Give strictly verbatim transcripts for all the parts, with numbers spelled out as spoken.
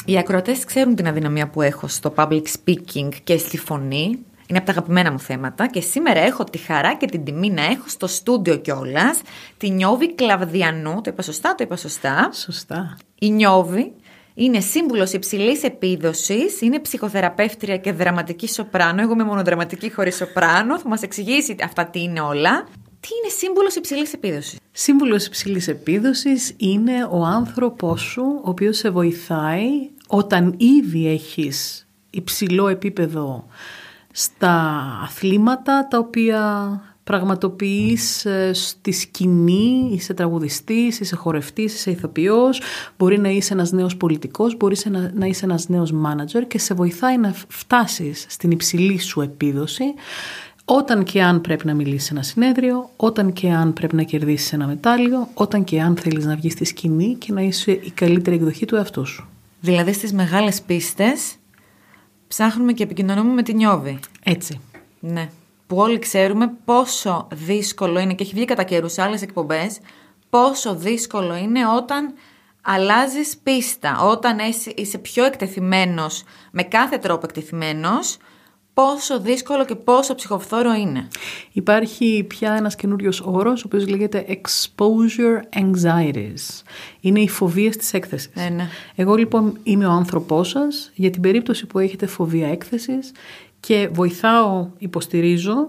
Οι ακροατές ξέρουν την αδυναμία που έχω στο public speaking και στη φωνή. Είναι από τα αγαπημένα μου θέματα και σήμερα έχω τη χαρά και την τιμή να έχω στο στούντιο κιόλας τη Νιώβη Κλαβδιανού. Το είπα σωστά, το είπα σωστά. Σωστά. Η Νιώβη είναι σύμβουλος υψηλής επίδοσης, είναι ψυχοθεραπεύτρια και δραματική σοπράνο. Εγώ είμαι μονοδραματική χωρίς σοπράνο. Θα μας εξηγήσει αυτά τι είναι όλα. Τι είναι σύμβουλος υψηλής επίδοσης? Σύμβουλος υψηλής επίδοσης είναι ο άνθρωπος σου, ο οποίος σε βοηθάει όταν ήδη έχεις υψηλό επίπεδο στα αθλήματα τα οποία πραγματοποιείς στη σκηνή, είσαι τραγουδιστής, είσαι χορευτής, είσαι ηθοποιός, μπορεί να είσαι ένας νέος πολιτικός, μπορεί να είσαι ένας νέος μάνατζερ και σε βοηθάει να φτάσεις στην υψηλή σου επίδοση όταν και αν πρέπει να μιλήσεις σε ένα συνέδριο, όταν και αν πρέπει να κερδίσεις ένα μετάλλιο, όταν και αν θέλεις να βγεις στη σκηνή και να είσαι η καλύτερη εκδοχή του εαυτού σου. Δηλαδή στις μεγάλες πίστες ψάχνουμε και επικοινωνούμε με την Νιώβη. Έτσι. Ναι. Που όλοι ξέρουμε πόσο δύσκολο είναι και έχει βγει κατά καιρούς σε άλλες εκπομπές, πόσο δύσκολο είναι όταν αλλάζεις πίστα, όταν είσαι πιο εκτεθειμένος, με κάθε τρόπο εκτεθειμένος, πόσο δύσκολο και πόσο ψυχοφθόρο είναι. Υπάρχει πια ένας καινούριος όρος, ο οποίος λέγεται exposure anxieties. Είναι οι φοβίες της έκθεσης. Ε, ναι. Εγώ λοιπόν είμαι ο άνθρωπός σας για την περίπτωση που έχετε φοβία έκθεσης και βοηθάω, υποστηρίζω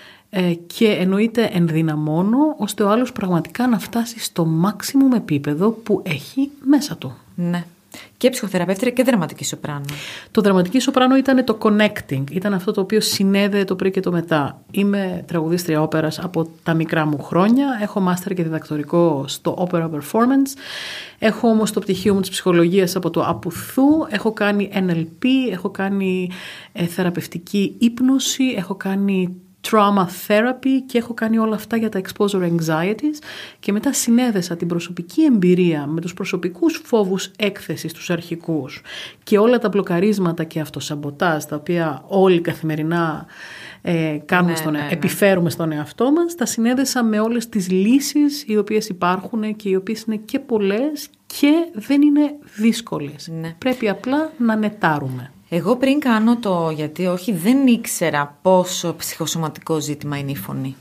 ε, και εννοείται ενδυναμώνω ώστε ο άλλος πραγματικά να φτάσει στο maximum επίπεδο που έχει μέσα του. Ναι. Και ψυχοθεραπεύτρια και δραματική σοπράνο. Το δραματική σοπράνο ήταν το connecting, ήταν αυτό το οποίο συνέδεε το πριν και το μετά. Είμαι τραγουδίστρια όπερας από τα μικρά μου χρόνια, έχω μάστερ και διδακτορικό στο opera performance, έχω όμως το πτυχίο μου της ψυχολογίας από το Απουθού, έχω κάνει εν ελ πι, έχω κάνει ε, θεραπευτική ύπνωση, έχω κάνει trauma therapy και έχω κάνει όλα αυτά για τα exposure anxieties και μετά συνέδεσα την προσωπική εμπειρία με τους προσωπικούς φόβους έκθεσης τους αρχικούς και όλα τα μπλοκαρίσματα και αυτοσαμποτάζ τα οποία όλοι καθημερινά ε, κάνουμε ναι, στον, ναι, ναι. επιφέρουμε στον εαυτό μας, τα συνέδεσα με όλες τις λύσεις οι οποίες υπάρχουν και οι οποίες είναι και πολλές και δεν είναι δύσκολες. Ναι. Πρέπει απλά να νετάρουμε. Εγώ πριν κάνω το γιατί όχι δεν ήξερα πόσο ψυχοσωματικό ζήτημα είναι η φωνή.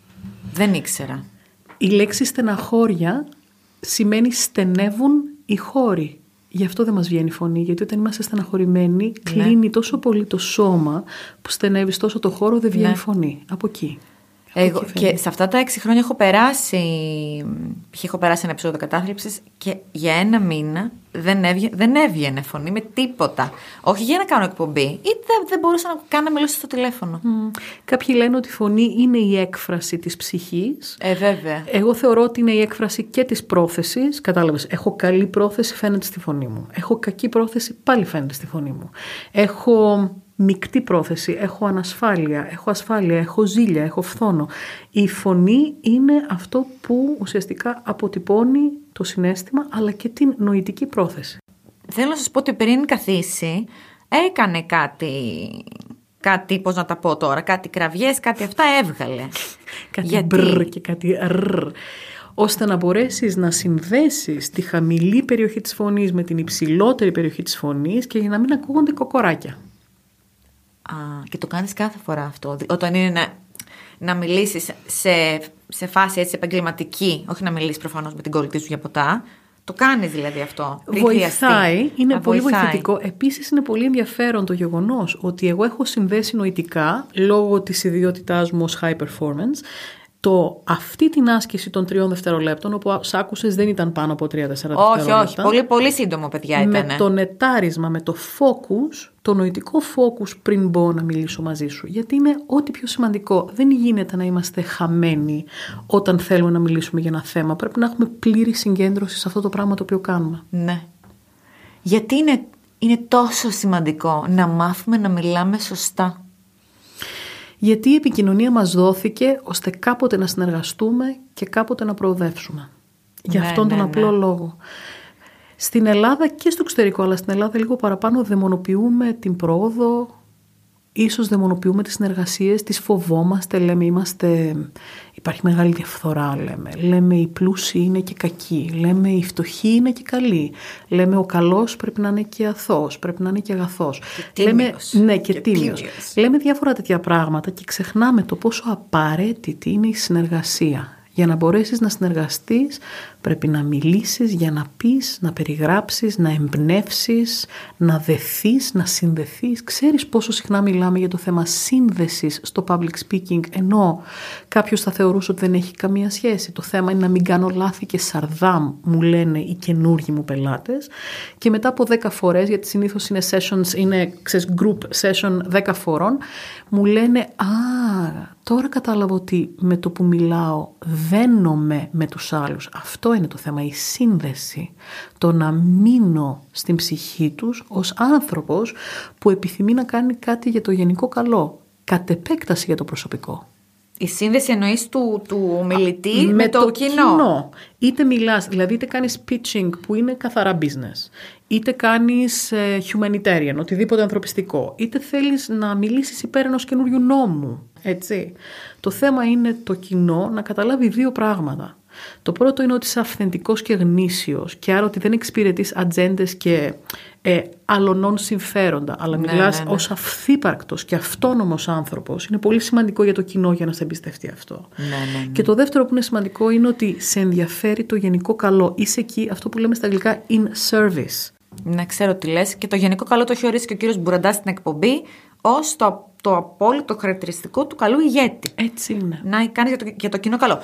Δεν ήξερα. Η λέξη στεναχώρια σημαίνει στενεύουν οι χώροι. Γι' αυτό δεν μας βγαίνει η φωνή, γιατί όταν είμαστε στεναχωρημένοι κλείνει ναι. τόσο πολύ το σώμα που στενεύεις τόσο το χώρο, δεν βγαίνει η ναι. φωνή. Από εκεί. Εγώ, και σε αυτά τα έξι χρόνια έχω περάσει, έχω περάσει ένα επεισόδιο κατάθλιψης και για ένα μήνα δεν έβγαινε, δεν έβγαινε φωνή με τίποτα. Όχι για να κάνω εκπομπή, ή δεν, δεν μπορούσα να κάνω να μιλήσω στο τηλέφωνο. Mm. Κάποιοι λένε ότι η φωνή είναι η έκφραση της ψυχής. Ε, βέβαια. Εγώ θεωρώ ότι είναι η έκφραση και της πρόθεσης. Κατάλαβες, έχω καλή πρόθεση, φαίνεται στη φωνή μου. Έχω κακή πρόθεση, πάλι φαίνεται στη φωνή μου. Έχω μεικτή πρόθεση, έχω ανασφάλεια, έχω ασφάλεια, έχω ζήλια, έχω φθόνο. Η φωνή είναι αυτό που ουσιαστικά αποτυπώνει το συναίσθημα αλλά και την νοητική πρόθεση. Θέλω να σας πω ότι πριν καθίσει έκανε κάτι, κάτι πώς να τα πω τώρα, κάτι κραυγές, κάτι αυτά έβγαλε. Κάτι Γιατί... μπρ και κάτι ρρ. Ώστε να μπορέσεις να συνδέσεις τη χαμηλή περιοχή της φωνής με την υψηλότερη περιοχή της φωνής και για να μην ακούγονται κοκοράκια. Α, και το κάνεις κάθε φορά αυτό. Όταν είναι να, να μιλήσεις σε, σε φάση έτσι επαγγελματική, όχι να μιλήσεις προφανώς με την κολλητή σου για ποτά. Το κάνεις δηλαδή αυτό. Βοηθάει, είναι Α, πολύ βοηθάει. βοηθητικό. Επίσης είναι πολύ ενδιαφέρον το γεγονός ότι εγώ έχω συνδέσει νοητικά, λόγω της ιδιότητάς μου ως high performance, το, αυτή την άσκηση των τριών δευτερολέπτων, όπου σ' άκουσες δεν ήταν πάνω από τρία-τέσσερα δευτερόλεπτα. Όχι, όχι. Πολύ, πολύ σύντομο, παιδιά, ήταν. Με το νετάρισμα, με το focus, το νοητικό focus πριν μπω να μιλήσω μαζί σου. Γιατί είναι ό,τι πιο σημαντικό. Δεν γίνεται να είμαστε χαμένοι όταν θέλουμε να μιλήσουμε για ένα θέμα. Πρέπει να έχουμε πλήρη συγκέντρωση σε αυτό το πράγμα το οποίο κάνουμε. Ναι. Γιατί είναι, είναι τόσο σημαντικό να μάθουμε να μιλάμε σωστά. Γιατί η επικοινωνία μας δόθηκε ώστε κάποτε να συνεργαστούμε και κάποτε να προοδεύσουμε. Για ναι, αυτόν τον ναι, απλό ναι. λόγο. Στην Ελλάδα και στο εξωτερικό, αλλά στην Ελλάδα λίγο παραπάνω δαιμονοποιούμε την πρόοδο, ίσως δαιμονοποιούμε τις συνεργασίες, τις φοβόμαστε, λέμε είμαστε, υπάρχει μεγάλη διαφθορά, λέμε. Λέμε οι πλούσιοι είναι και κακοί, λέμε οι φτωχοί είναι και καλοί. Λέμε ο καλός πρέπει να είναι και αθώος, πρέπει να είναι και αγαθός. Και λέμε, ναι, και, και τίμιος. τίμιος. Λέμε διάφορα τέτοια πράγματα και ξεχνάμε το πόσο απαραίτητη είναι η συνεργασία. Για να μπορέσεις να συνεργαστείς πρέπει να μιλήσεις για να πεις, να περιγράψεις, να εμπνεύσεις, να δεθείς, να συνδεθείς. Ξέρεις πόσο συχνά μιλάμε για το θέμα σύνδεσης στο public speaking, ενώ κάποιος θα θεωρούσε ότι δεν έχει καμία σχέση. Το θέμα είναι να μην κάνω λάθη και σαρδάμ, μου λένε οι καινούργοι μου πελάτες. Και μετά από δέκα φορές, γιατί συνήθως είναι sessions, είναι ξέρεις, group session δέκα φορών, μου λένε «Α, τώρα κατάλαβα ότι με το που μιλάω δένομαι με τους άλλους». Αυτό είναι το θέμα, η σύνδεση. Το να μείνω στην ψυχή τους ως άνθρωπος που επιθυμεί να κάνει κάτι για το γενικό καλό. Κατ' επέκταση για το προσωπικό. Η σύνδεση εννοείς του, του ομιλητή με, με το, το κοινό. κοινό. Είτε μιλάς, δηλαδή είτε κάνεις pitching που είναι καθαρά business, είτε κάνεις ε, humanitarian, οτιδήποτε ανθρωπιστικό, είτε θέλεις να μιλήσεις υπέρ ενός καινούριου νόμου, έτσι. Το θέμα είναι το κοινό να καταλάβει δύο πράγματα. Το πρώτο είναι ότι είσαι αυθεντικός και γνήσιος και άρα ότι δεν εξυπηρετείς ατζέντες και ε, αλωνών συμφέροντα, αλλά ναι, μιλάς ναι, ναι. ως αυθύπαρκτος και αυτόνομος άνθρωπος. Είναι πολύ σημαντικό για το κοινό για να σε εμπιστευτεί αυτό. Ναι, ναι, ναι. Και το δεύτερο που είναι σημαντικό είναι ότι σε ενδιαφέρει το γενικό καλό. Είσαι εκεί, αυτό που λέμε στα αγγλικά, in service. Ναι, ξέρω τι λες. Και το γενικό καλό το έχει ορίσει και ο κύριος Μπουραντάς στην εκπομπή ως το, το απόλυτο χαρακτηριστικό του καλού ηγέτη. Έτσι είναι. Να κάνει για το, για το κοινό καλό.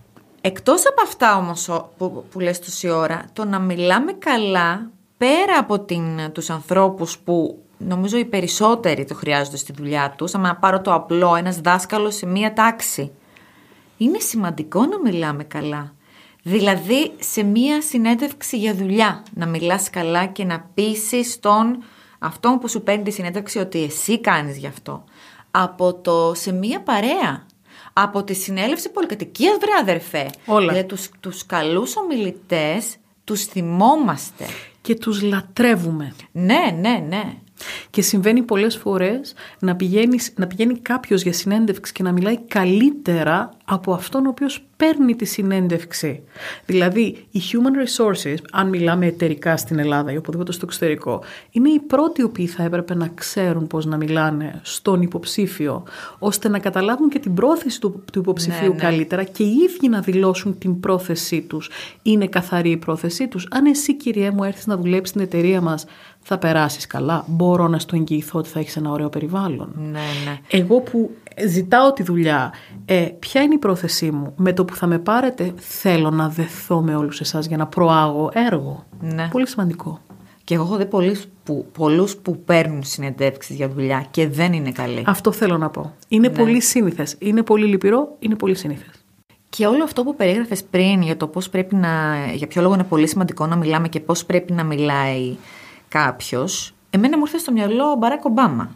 Εκτός από αυτά όμως που, που λες τόση ώρα, το να μιλάμε καλά πέρα από την, τους ανθρώπους που νομίζω οι περισσότεροι το χρειάζονται στη δουλειά τους, άμα πάρω το απλό, ένας δάσκαλος σε μία τάξη, είναι σημαντικό να μιλάμε καλά. Δηλαδή σε μία συνέντευξη για δουλειά να μιλάς καλά και να πείσεις τον αυτόν που σου παίρνει τη συνέντευξη ότι εσύ κάνεις γι' αυτό. Από το σε μία παρέα. Από τη συνέλευση πολυκατοικίας, βρε αδερφέ. Όλα. Δηλαδή τους, τους καλούς ομιλητές τους θυμόμαστε. Και τους λατρεύουμε. Ναι, ναι, ναι. Και συμβαίνει πολλές φορές να, πηγαίνεις, να πηγαίνει κάποιος για συνέντευξη και να μιλάει καλύτερα από αυτόν ο οποίος παίρνει τη συνέντευξη. Δηλαδή, οι human resources, αν μιλάμε εταιρικά στην Ελλάδα ή οπουδήποτε στο εξωτερικό, είναι οι πρώτοι οι οποίοι θα έπρεπε να ξέρουν πώς να μιλάνε στον υποψήφιο, ώστε να καταλάβουν και την πρόθεση του, του υποψηφίου ναι, ναι. καλύτερα και οι ίδιοι να δηλώσουν την πρόθεσή τους. Είναι καθαρή η πρόθεσή τους. Αν εσύ, κυριέ μου, έρθεις να δουλέψεις στην εταιρεία μας, θα περάσεις καλά. Μπορώ να στο εγγυηθώ ότι θα έχεις ένα ωραίο περιβάλλον. Ναι, ναι. Εγώ που ζητάω τη δουλειά, ε, ποια είναι η πρόθεσή μου? Με το που θα με πάρετε, θέλω να δεθώ με όλους εσάς για να προάγω έργο. Ναι. Πολύ σημαντικό. Και εγώ έχω δει πολλούς που, πολλούς που παίρνουν συνεντεύξεις για δουλειά και δεν είναι καλοί. Αυτό θέλω να πω. Είναι ναι. πολύ σύνηθες. Είναι πολύ λυπηρό, είναι πολύ σύνηθες. Και όλο αυτό που περιέγραφες πριν για το πώς πρέπει να, για ποιο λόγο είναι πολύ σημαντικό να μιλάμε και πώς πρέπει να μιλάει κάποιος, εμένα μου ήρθε στο μυαλό ο Μπαράκ Ομπάμα.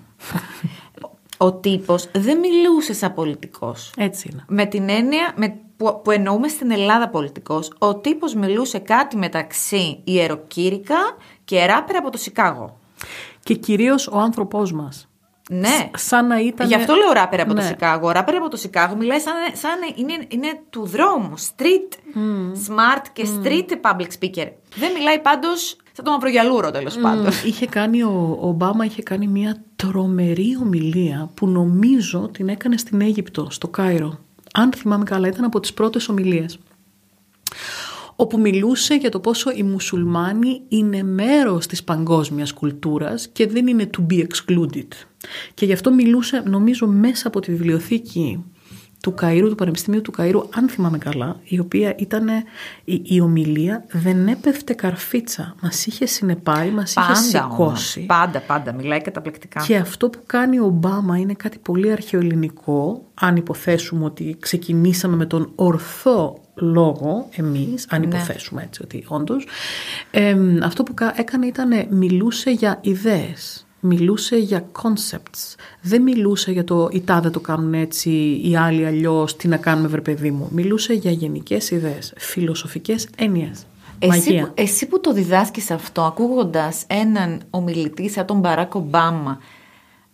Ο τύπος δεν μιλούσε σαν πολιτικός. Έτσι είναι. Με την έννοια με, που, που εννοούμε στην Ελλάδα πολιτικός, ο τύπος μιλούσε κάτι μεταξύ ιεροκήρυκα και ράπερ από το Σικάγο. Και κυρίως ο άνθρωπός μας. Ναι. Σαν να ήταν... Γι' αυτό λέω ράπερ από ναι. το Σικάγο. Ο ράπερ από το Σικάγο μιλάει σαν, σαν είναι, είναι του δρόμου. Street mm. smart και street mm. public speaker. Δεν μιλάει πάντως σαν τον Μαυρογιαλούρο, τέλος mm. πάντων. Είχε κάνει ο, ο Ομπάμα είχε κάνει μια τρομερή ομιλία που νομίζω την έκανε στην Αίγυπτο, στο Κάιρο. Αν θυμάμαι καλά, ήταν από τις πρώτες ομιλίες. Όπου μιλούσε για το πόσο οι μουσουλμάνοι είναι μέρος της παγκόσμιας κουλτούρας και δεν είναι to be excluded. Και γι' αυτό μιλούσε, νομίζω, μέσα από τη βιβλιοθήκη του Καΐρου, του Πανεπιστημίου του Καΐρου, αν θυμάμαι καλά, η οποία ήταν, η, η ομιλία δεν έπεφτε καρφίτσα. Μας είχε συνεπάει, μας πάντα, είχε σηκώσει. Όμως. Πάντα, πάντα, μιλάει καταπληκτικά. Και αυτό που κάνει ο Ομπάμα είναι κάτι πολύ αρχαιοελληνικό, αν υποθέσουμε ότι ξεκινήσαμε με τον ορθό λόγο εμείς, αν υποθέσουμε ναι. έτσι ότι όντως, ε, αυτό που έκανε ήταν μιλούσε για ιδέες. Μιλούσε για concepts. Δεν μιλούσε για το οι τάδε το κάνουν έτσι, οι άλλοι αλλιώς, τι να κάνουμε βρε παιδί μου. Μιλούσε για γενικές ιδέες, φιλοσοφικές έννοιες. Εσύ που, εσύ που το διδάσκεις αυτό, ακούγοντας έναν ομιλητή σαν τον Μπαράκ Ομπάμα,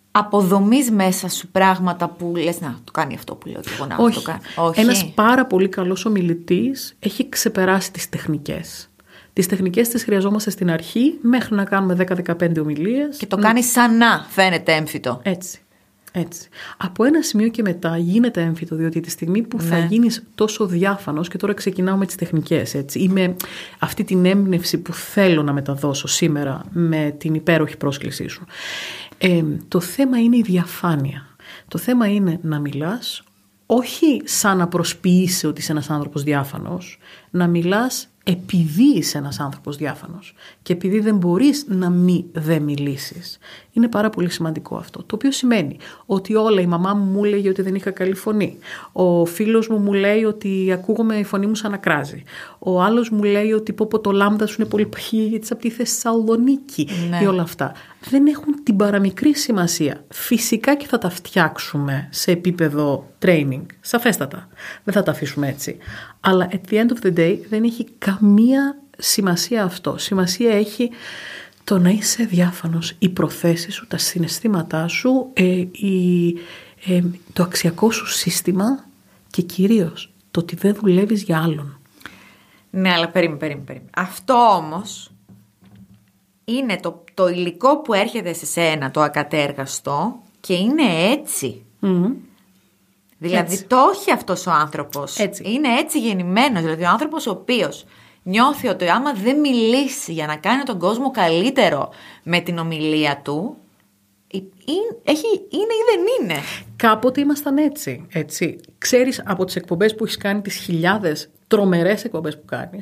αποδομείς μέσα σου πράγματα που λες να το κάνει αυτό που λέω και εγώ να Όχι. το κάνω. Όχι. Ένας πάρα πολύ καλός ομιλητής έχει ξεπεράσει τις τεχνικές. Τις τεχνικές τις χρειαζόμαστε στην αρχή μέχρι να κάνουμε δέκα με δεκαπέντε ομιλίες. Και το κάνει σαν να φαίνεται έμφυτο. Έτσι. Έτσι. Από ένα σημείο και μετά γίνεται έμφυτο, διότι τη στιγμή που Ναι. θα γίνεις τόσο διάφανος, και τώρα ξεκινάω με τις τεχνικές, έτσι, ή με αυτή την έμπνευση που θέλω να μεταδώσω σήμερα με την υπέροχη πρόσκλησή σου. Ε, το θέμα είναι η διαφάνεια. Το θέμα είναι να μιλάς όχι σαν να προσποιείσαι ότι είσαι ένας άνθρωπος διάφανος, να μιλάς επειδή είσαι ένας άνθρωπος διάφανος και επειδή δεν μπορείς να μη δεν μιλήσεις. Είναι πάρα πολύ σημαντικό αυτό. Το οποίο σημαίνει ότι όλα, η μαμά μου μου έλεγε ότι δεν είχα καλή φωνή. Ο φίλος μου μου λέει ότι ακούγομαι η φωνή μου σαν να κράζει. Ο άλλος μου λέει ότι πω πω το λάμδα σου είναι πολύ παχύ γιατί είσαι από τη Θεσσαλονίκη. Ναι. Ή όλα αυτά. Δεν έχουν την παραμικρή σημασία. Φυσικά και θα τα φτιάξουμε σε επίπεδο training. Σαφέστατα. Δεν θα τα αφήσουμε έτσι. Αλλά at the end of the day δεν έχει καμία σημασία αυτό. Σημασία έχει το να είσαι διάφανος, οι προθέσεις σου, τα συναισθήματά σου, ε, η, ε, το αξιακό σου σύστημα και κυρίως το ότι δεν δουλεύεις για άλλον. Ναι, αλλά περίμενε, περίμενε, περίμενε. Αυτό όμως είναι το, το υλικό που έρχεται σε σένα, το ακατέργαστο, και είναι έτσι. Mm. Δηλαδή Έτσι. το έχει αυτός ο άνθρωπος. Έτσι. Είναι έτσι γεννημένος. Δηλαδή ο άνθρωπος ο οποίος νιώθει ότι άμα δεν μιλήσει για να κάνει τον κόσμο καλύτερο με την ομιλία του, είναι, έχει, είναι ή δεν είναι. Κάποτε ήμασταν έτσι, έτσι. Ξέρεις από τις εκπομπές που έχεις κάνει, τις χιλιάδες τρομερές εκπομπές που κάνεις,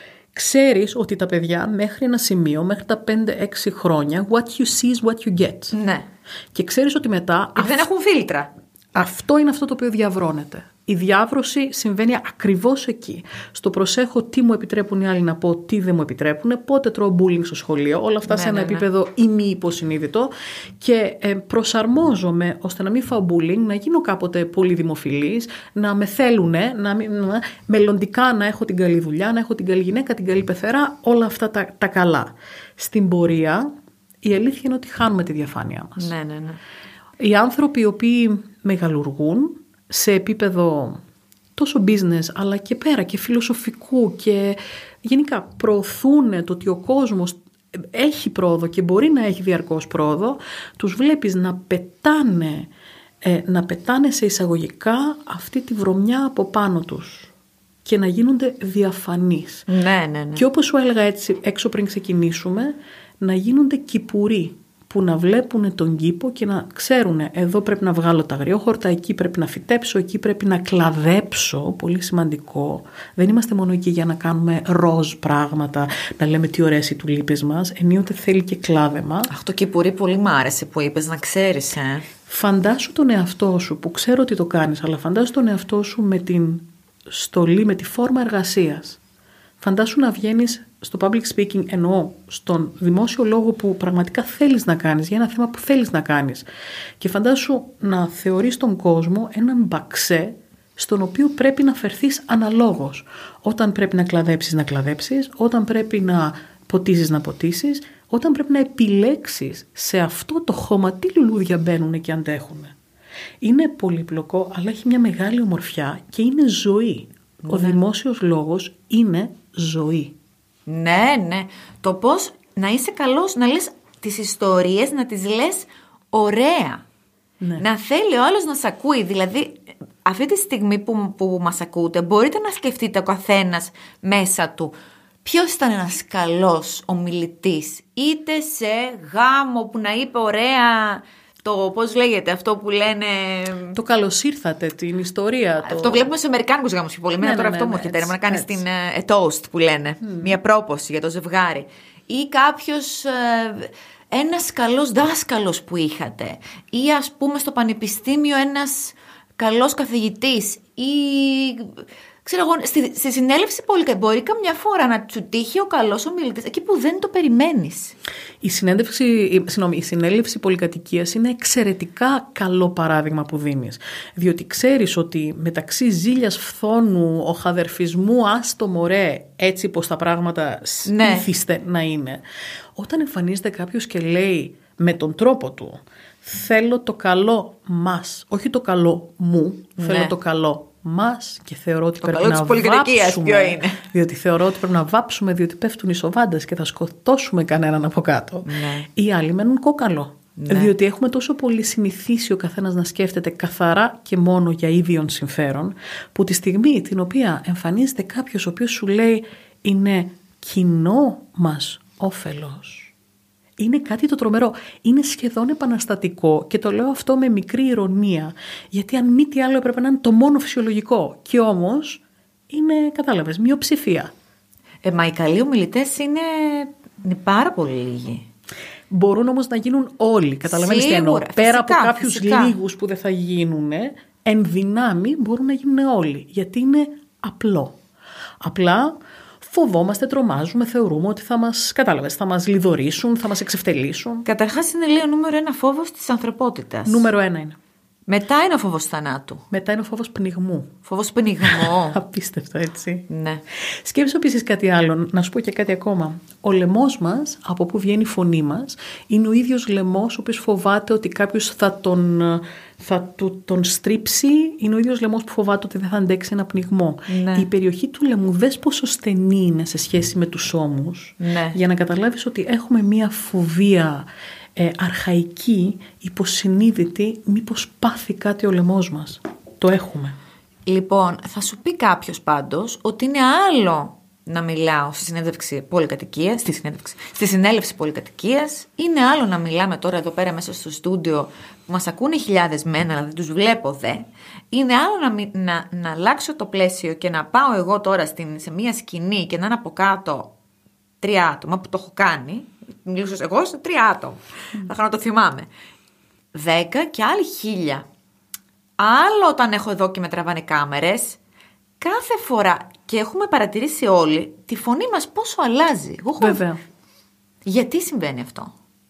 ξέρεις ότι τα παιδιά μέχρι ένα σημείο, μέχρι τα πέντε έξι χρόνια, what you see is what you get. Ναι. Και ξέρεις ότι μετά... Και δεν έχουν φίλτρα. Αυτό είναι αυτό το οποίο διαβρώνεται. Η διάβρωση συμβαίνει ακριβώς εκεί. Στο προσέχω τι μου επιτρέπουν οι άλλοι να πω, τι δεν μου επιτρέπουν, πότε τρώω bullying στο σχολείο, όλα αυτά Ναι, σε ένα ναι, ναι. επίπεδο ημι-υποσυνείδητο, και ε, προσαρμόζομαι ώστε να μην φάω bullying, να γίνω κάποτε πολύ δημοφιλής, να με θέλουνε, να, μην- να, μελλοντικά να έχω την καλή δουλειά, να έχω την καλή γυναίκα, την καλή πεθερά, όλα αυτά τα, τα καλά. Στην πορεία η αλήθεια είναι ότι χάνουμε τη διαφάνειά μας. Ναι, ναι, ναι. Οι άνθρωποι οι οποίοι μεγαλουργούν σε επίπεδο τόσο business αλλά και πέρα και φιλοσοφικού και γενικά προωθούν το ότι ο κόσμος έχει πρόοδο και μπορεί να έχει διαρκώς πρόοδο, τους βλέπεις να πετάνε, ε, να πετάνε σε εισαγωγικά αυτή τη βρωμιά από πάνω τους και να γίνονται διαφανείς. Ναι, ναι, ναι. Και όπως σου έλεγα έτσι έξω πριν ξεκινήσουμε, να γίνονται κυπουροί που να βλέπουν τον κήπο και να ξέρουν εδώ πρέπει να βγάλω τα αγριόχορτα, εκεί πρέπει να φυτέψω, εκεί πρέπει να κλαδέψω, πολύ σημαντικό. Δεν είμαστε μόνο εκεί για να κάνουμε ροζ πράγματα, να λέμε τι ωραίες οι τουλίπες μας, ενίοτε θέλει και κλάδεμα. Αχ, το κυπουρί πολύ μ' άρεσε που είπες, να ξέρεις, ε. Φαντάσου τον εαυτό σου, που ξέρω ότι το κάνεις, αλλά φαντάσου τον εαυτό σου με την στολή, με τη φόρμα εργασίας. Φαντάσου να βγαίνεις στο public speaking, εννοώ στον δημόσιο λόγο που πραγματικά θέλεις να κάνεις, για ένα θέμα που θέλεις να κάνεις. Και φαντάσου να θεωρείς τον κόσμο έναν μπαξέ στον οποίο πρέπει να φερθείς αναλόγως. Όταν πρέπει να κλαδέψεις, να κλαδέψεις, όταν πρέπει να ποτίσεις, να ποτίσεις, όταν πρέπει να επιλέξεις σε αυτό το χώμα τι λουλούδια μπαίνουν και αντέχουν. Είναι πολύπλοκο, αλλά έχει μια μεγάλη ομορφιά και είναι ζωή. Ο δημόσιος λόγος είναι ζωή. Ναι, ναι. Το πώς να είσαι καλός, να λες τις ιστορίες, να τις λες ωραία. Ναι. Να θέλει ο άλλος να σ' ακούει. Δηλαδή, αυτή τη στιγμή που, που μας ακούτε, μπορείτε να σκεφτείτε ο καθένας μέσα του ποιος ήταν ένας καλός ομιλητής. Είτε σε γάμο που να είπε ωραία... Το πώς λέγεται αυτό που λένε... Το καλώς ήρθατε, την ιστορία. Το, το βλέπουμε σε αμερικάνικους γάμους πιο πολύ. Εμένα Ναι, τώρα ναι, αυτό ναι, μου έρχεται. έτσι, Να κάνεις έτσι. την ε, toast που λένε. Mm. Μια πρόποση για το ζευγάρι. Ή κάποιος... Ε, ένας καλός δάσκαλος που είχατε. Ή ας πούμε στο πανεπιστήμιο ένας καλός καθηγητής. Ή... Ξέρω εγώ, στη, στη συνέλευση πολυκατοικίας μπορεί καμιά φορά να σου τύχει ο καλός ομιλητής εκεί που δεν το περιμένεις. Η, συνέντευξη, η, συγνώμη, η συνέλευση πολυκατοικίας είναι εξαιρετικά καλό παράδειγμα που δίνεις. Διότι ξέρεις ότι μεταξύ ζήλιας, φθόνου, οχαδερφισμού, άστο μωρέ, έτσι πως τα πράγματα Ναι. ήθιστε να είναι. Όταν εμφανίζεται κάποιος και λέει με τον τρόπο του. Θέλω το καλό μας, όχι το καλό μου, ναι. Θέλω το καλό μας και θεωρώ ότι το πρέπει καλό να βάψουμε, ποιο είναι. Διότι θεωρώ ότι πρέπει να βάψουμε, διότι πέφτουν οι σοβάντες και θα σκοτώσουμε κανέναν από κάτω. Ναι. Οι άλλοι μένουν κόκαλο. Ναι. Διότι έχουμε τόσο πολύ συνηθίσει ο καθένας να σκέφτεται καθαρά και μόνο για ίδιον συμφέρον, που τη στιγμή την οποία εμφανίζεται κάποιος ο οποίος σου λέει είναι κοινό μας όφελος, είναι κάτι το τρομερό, είναι σχεδόν επαναστατικό και το λέω αυτό με μικρή ηρωνία, γιατί αν μη τι άλλο έπρεπε να είναι το μόνο φυσιολογικό και όμως είναι, κατάλαβες, μειοψηφία. Ε, μα οι καλοί ομιλητές είναι, είναι πάρα πολύ λίγοι. Μπορούν όμως να γίνουν όλοι, καταλαβαίνεις τι εννοώ. Πέρα από κάποιους φυσικά. λίγους που δεν θα γίνουν, εν δυνάμει μπορούν να γίνουν όλοι, γιατί είναι απλό. Απλά φοβόμαστε, τρομάζουμε, θεωρούμε ότι θα μας, κατάλαβες, θα μας λιδωρήσουν, θα μας εξευτελίσουν. Καταρχάς είναι λίγο νούμερο ένα φόβος της ανθρωπότητας. Νούμερο ένα είναι. Μετά είναι ο φόβος θανάτου. Μετά είναι ο φόβος πνιγμού. Φόβος πνιγμού. Απίστευτο, έτσι. Ναι. Σκέψου επίσης κάτι άλλο, να σου πω και κάτι ακόμα. Ο λαιμός μας, από που βγαίνει η φωνή μας, είναι ο ίδιος λαιμός ο οποίος φοβάται ότι κάποιος θα τον, θα του, τον στρίψει. Είναι ο ίδιος λαιμός που φοβάται ότι δεν θα αντέξει ένα πνιγμό. Ναι. Η περιοχή του λαιμού, δες πόσο στενή είναι σε σχέση με τους ώμους, ναι. για να καταλάβεις ότι έχουμε μία φοβία ε, αρχαϊκή, υποσυνείδητη, μήπως πάθει κάτι ο λαιμός μας. Το έχουμε. Λοιπόν, θα σου πει κάποιος πάντως ότι είναι άλλο να μιλάω στη συνέντευξη πολυκατοικίας, στη, συνέντευξη, στη συνέλευση πολυκατοικίας, είναι άλλο να μιλάμε τώρα εδώ πέρα μέσα στο στούντιο που μας ακούνε χιλιάδες μένα, αλλά δεν τους βλέπω δε. Είναι άλλο να, να, να αλλάξω το πλαίσιο και να πάω εγώ τώρα στην, σε μια σκηνή και να είναι από κάτω τρία άτομα που το έχω κάνει. Μιλήσω εγώ σε τρία άτομα. Mm. Θα να το θυμάμαι. Δέκα και άλλοι χίλια. Άλλο όταν έχω εδώ και με τραβάνε κάμερες, κάθε φορά, και έχουμε παρατηρήσει όλοι, τη φωνή μας πόσο αλλάζει. Εγώ έχω... Βέβαια. Γιατί συμβαίνει αυτό?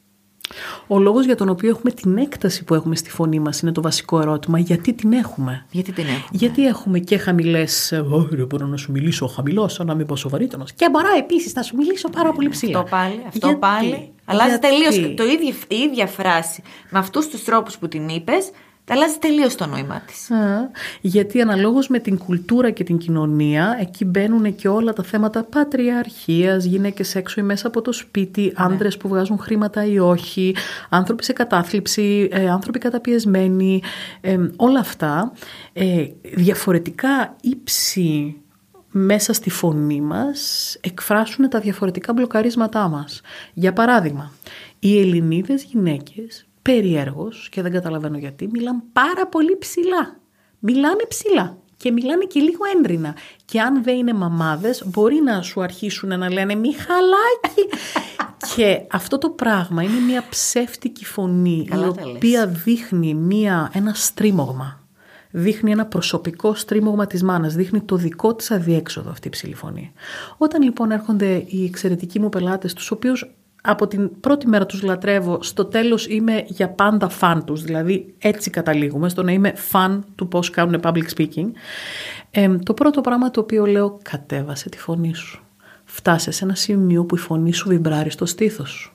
Ο λόγος για τον οποίο έχουμε την έκταση που έχουμε στη φωνή μας είναι το βασικό ερώτημα. Γιατί την έχουμε? Γιατί την έχουμε? Γιατί έχουμε και χαμηλές. Εγώ δεν μπορώ να σου μιλήσω χαμηλός, σαν να μην πω σοβαρήτωνος. Και μπορώ επίσης να σου μιλήσω πάρα πολύ ψηλά. Αυτό πάλι. Αυτό Γιατί? πάλι. Αλλάζει Γιατί? τελείως το ίδιο, η ίδια φράση με αυτούς τους τρόπους που την είπες. Αλλάζει τελείως το νόημά της. Α, γιατί αναλόγως με την κουλτούρα και την κοινωνία, εκεί μπαίνουν και όλα τα θέματα πατριαρχίας, γυναίκες έξω ή μέσα από το σπίτι, ναι. Άνδρες που βγάζουν χρήματα ή όχι, άνθρωποι σε κατάθλιψη, ε, άνθρωποι καταπιεσμένοι, ε, όλα αυτά, ε, διαφορετικά ύψη μέσα στη φωνή μας εκφράσουν τα διαφορετικά μπλοκαρίσματά μας. Για παράδειγμα, οι Ελληνίδες γυναίκες περιέργως, και δεν καταλαβαίνω γιατί, μιλάνε πάρα πολύ ψηλά. Μιλάνε ψηλά και μιλάνε και λίγο έντρινα. Και αν δεν είναι μαμάδες, μπορεί να σου αρχίσουν να λένε «Μιχαλάκι». Και αυτό το πράγμα είναι μια ψεύτικη φωνή, Καλά, η οποία δείχνει μια, ένα στρίμωγμα. Δείχνει ένα προσωπικό στρίμωγμα της μάνας, δείχνει το δικό της αδιέξοδο αυτή η ψηλή φωνή. Όταν λοιπόν έρχονται οι εξαιρετικοί μου πελάτες, τους οποίους από την πρώτη μέρα τους λατρεύω, στο τέλος είμαι για πάντα φαν τους, δηλαδή έτσι καταλήγουμε στο να είμαι φαν του πώς κάνουν public speaking. Ε, το πρώτο πράγμα το οποίο λέω, κατέβασε τη φωνή σου. Φτάσε σε ένα σημείο που η φωνή σου βιμπράρει στο στήθος σου.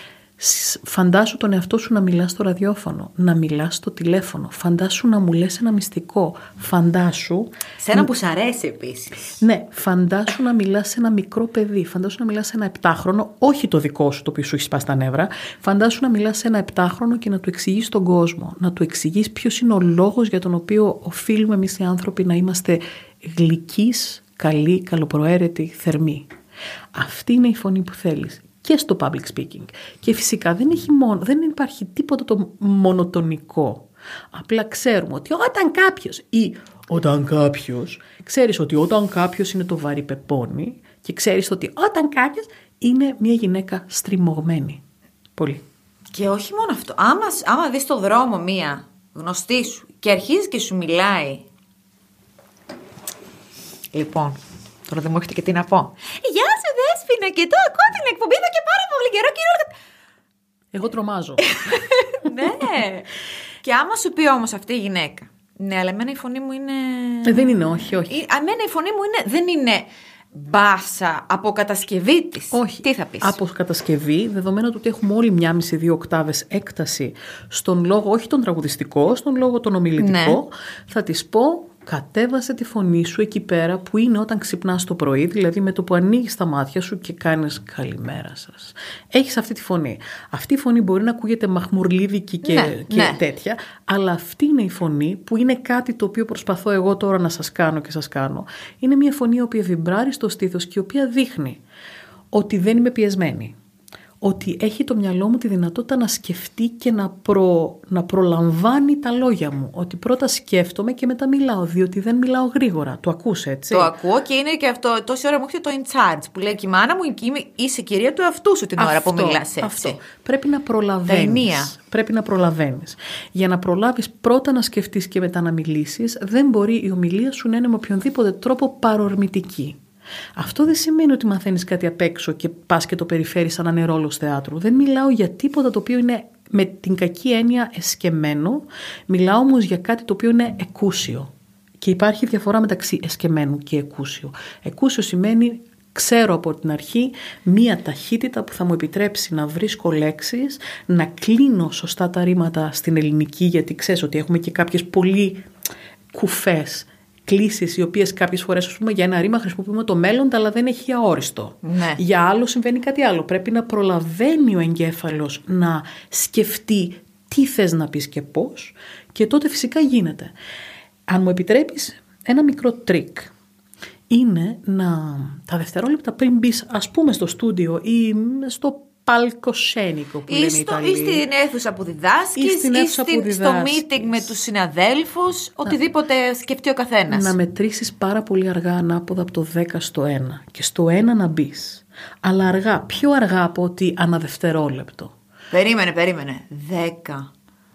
Φαντάσου τον εαυτό σου να μιλάς στο ραδιόφωνο, να μιλάς στο τηλέφωνο, φαντάσου να μου λες ένα μυστικό, φαντάσου... Σε ένα που σ' αρέσει επίσης. Ναι, φαντάσου να μιλάς σε ένα μικρό παιδί, φαντάσου να μιλάς σε ένα επτάχρονο, όχι το δικό σου το οποίο σου έχει σπάσει τα νεύρα, φαντάσου να μιλάς σε ένα επτάχρονο και να του εξηγείς τον κόσμο, να του εξηγείς ποιος είναι ο λόγος για τον οποίο οφείλουμε εμείς οι άνθρωποι να είμαστε γλυκείς, καλοί, καλοπροαίρετοι, θερμοί. Αυτή είναι η φωνή που θέλεις. Και στο public speaking. Και φυσικά δεν, έχει μόνο, δεν υπάρχει τίποτα το μονοτονικό. Απλά ξέρουμε ότι όταν κάποιος ή όταν κάποιος, ξέρεις ότι όταν κάποιος είναι το βαρύ πεπόνι και ξέρεις ότι όταν κάποιος είναι μια γυναίκα στριμωγμένη. Πολύ. Και όχι μόνο αυτό. Άμα, άμα δεις στο δρόμο μία γνωστή σου και αρχίζει και σου μιλάει. Λοιπόν, τώρα δεν μου έχετε και τι να πω. Γεια σου Δέσποινα, και το ακούω την εκπομπή εδώ και πάρα πολύ καιρό και όλο... Εγώ τρομάζω. Ναι. Και άμα σου πει όμως αυτή η γυναίκα, ναι, αλλά εμένα η φωνή μου είναι... Ε, δεν είναι, όχι, όχι. Εμένα η φωνή μου είναι, δεν είναι μπάσα από κατασκευή της. Όχι. Τι θα πεις? Από κατασκευή, δεδομένου ότι έχουμε όλοι μία μισή δύο οκτάβες έκταση στον λόγο, όχι τον τραγουδιστικό, στον λόγο τον ομιλητικό, ναι. Θα της πω, κατέβασε τη φωνή σου εκεί πέρα που είναι όταν ξυπνάς το πρωί, δηλαδή με το που ανοίγεις τα μάτια σου και κάνεις καλημέρα σας. Έχεις αυτή τη φωνή. Αυτή η φωνή μπορεί να ακούγεται μαχμουρλίδικη και, ναι, και ναι. τέτοια, αλλά αυτή είναι η φωνή που είναι κάτι το οποίο προσπαθώ εγώ τώρα να σας κάνω και σας κάνω. Είναι μια φωνή η οποία βιμπράρει στο στήθος και η οποία δείχνει ότι δεν είμαι πιεσμένη. Ότι έχει το μυαλό μου τη δυνατότητα να σκεφτεί και να, προ, να προλαμβάνει τα λόγια μου. Ότι πρώτα σκέφτομαι και μετά μιλάω, διότι δεν μιλάω γρήγορα. Το ακούς έτσι? Το ακούω και είναι και αυτό, τόση ώρα μου έρχεται το in charge που λέει και η μάνα μου, είσαι κυρία του εαυτού σου την αυτό, ώρα που μιλάς έτσι. Αυτό. Πρέπει να προλαβαίνεις. Πρέπει να προλαβαίνεις. Για να προλάβεις πρώτα να σκεφτείς και μετά να μιλήσεις, δεν μπορεί η ομιλία σου να είναι με οποιονδήποτε τρόπο παρορμητική. Αυτό δεν σημαίνει ότι μαθαίνεις κάτι απ' έξω και πας και το περιφέρεις σαν να είναι ρόλος θεάτρου. Δεν μιλάω για τίποτα το οποίο είναι με την κακή έννοια εσκεμμένο. Μιλάω όμως για κάτι το οποίο είναι εκούσιο. Και υπάρχει διαφορά μεταξύ εσκεμμένου και εκούσιο. Εκούσιο σημαίνει ξέρω από την αρχή μία ταχύτητα που θα μου επιτρέψει να βρίσκω λέξεις, να κλείνω σωστά τα ρήματα στην ελληνική, γιατί ξέρεις ότι έχουμε και κάποιες πολύ κουφές κλήσεις οι οποίες κάποιες φορές, ας πούμε, για ένα ρήμα χρησιμοποιούμε το μέλλοντα, αλλά δεν έχει αόριστο. Ναι. Για άλλο συμβαίνει κάτι άλλο. Πρέπει να προλαβαίνει ο εγκέφαλος να σκεφτεί τι θες να πεις και πώς, και τότε φυσικά γίνεται. Αν μου επιτρέπεις, ένα μικρό τρίκ είναι να τα δευτερόλεπτα πριν μπεις, ας πούμε, στο στούντιο ή στο παλκοσένικο που λένε οι Ιταλοί. Ή στην αίθουσα που διδάσκεις, ή, στην ή στην, που στο meeting με τους συναδέλφους, οτιδήποτε να, σκεφτεί ο καθένας. Να μετρήσεις πάρα πολύ αργά ανάποδα από το δέκα στο ένα και στο ένα να μπεις. Αλλά αργά, πιο αργά από ότι ανά δευτερόλεπτο. Περίμενε, περίμενε. δέκα.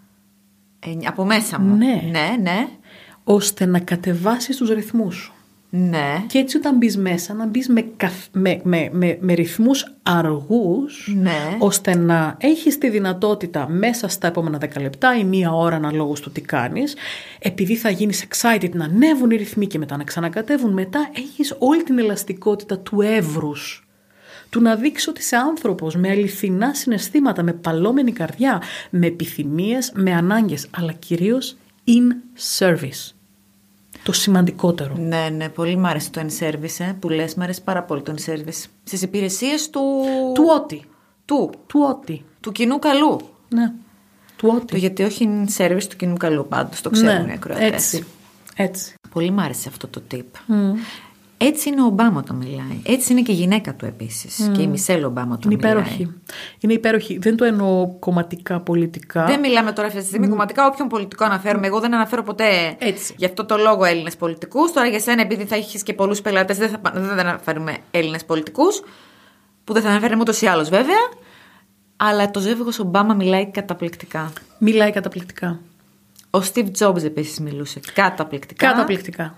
Από μέσα μου. Ναι. ναι, ναι. Ώστε να κατεβάσεις τους ρυθμούς σου. Ναι. Και έτσι όταν μπεις μέσα να μπεις με, με, με, με, με ρυθμούς αργούς, ναι. ώστε να έχεις τη δυνατότητα μέσα στα επόμενα δέκα λεπτά ή μία ώρα αναλόγως του τι κάνεις, επειδή θα γίνεις excited να ανέβουν οι ρυθμοί και μετά να ξανακατέβουν, μετά έχεις όλη την ελαστικότητα του εύρους. Του να δείξει ότι είσαι άνθρωπος με αληθινά συναισθήματα, με παλόμενη καρδιά, με επιθυμίες, με ανάγκες, αλλά κυρίως in service. Το σημαντικότερο. Ναι, ναι, πολύ μου άρεσε το in-service ε, που λες, μου άρεσε πάρα πολύ το in-service. Στις υπηρεσίες του... Του ό,τι. Του. Του ό,τι. Του κοινού καλού. Ναι. Του ό,τι. Το γιατί όχι in-service του κοινού καλού πάντως, το ξέρουν ναι, οι ακροατές. Έτσι. Έτσι. Πολύ μου άρεσε αυτό το tip. Mm. Έτσι είναι ο Ομπάμα όταν μιλάει. Έτσι είναι και η γυναίκα του επίσης. Mm. Και η Μισελ Ομπάμα όταν είναι μιλάει. Υπέροχη. Είναι υπέροχη. Δεν το εννοώ κομματικά, πολιτικά. Δεν μιλάμε τώρα αυτή τη στιγμή mm. κομματικά. Όποιον πολιτικό αναφέρουμε. Εγώ δεν αναφέρω ποτέ έτσι. Γι' αυτό το λόγο Έλληνες πολιτικούς. Τώρα για σένα, επειδή θα έχεις και πολλούς πελάτες, δεν θα, δεν θα αναφέρουμε Έλληνες πολιτικούς. Που δεν θα αναφέρουμε ούτως ή άλλως βέβαια. Αλλά το ζεύγος Ομπάμα μιλάει καταπληκτικά. Μιλάει καταπληκτικά. Ο Steve Jobs επίσης μιλούσε καταπληκτικά. Καταπληκτικά.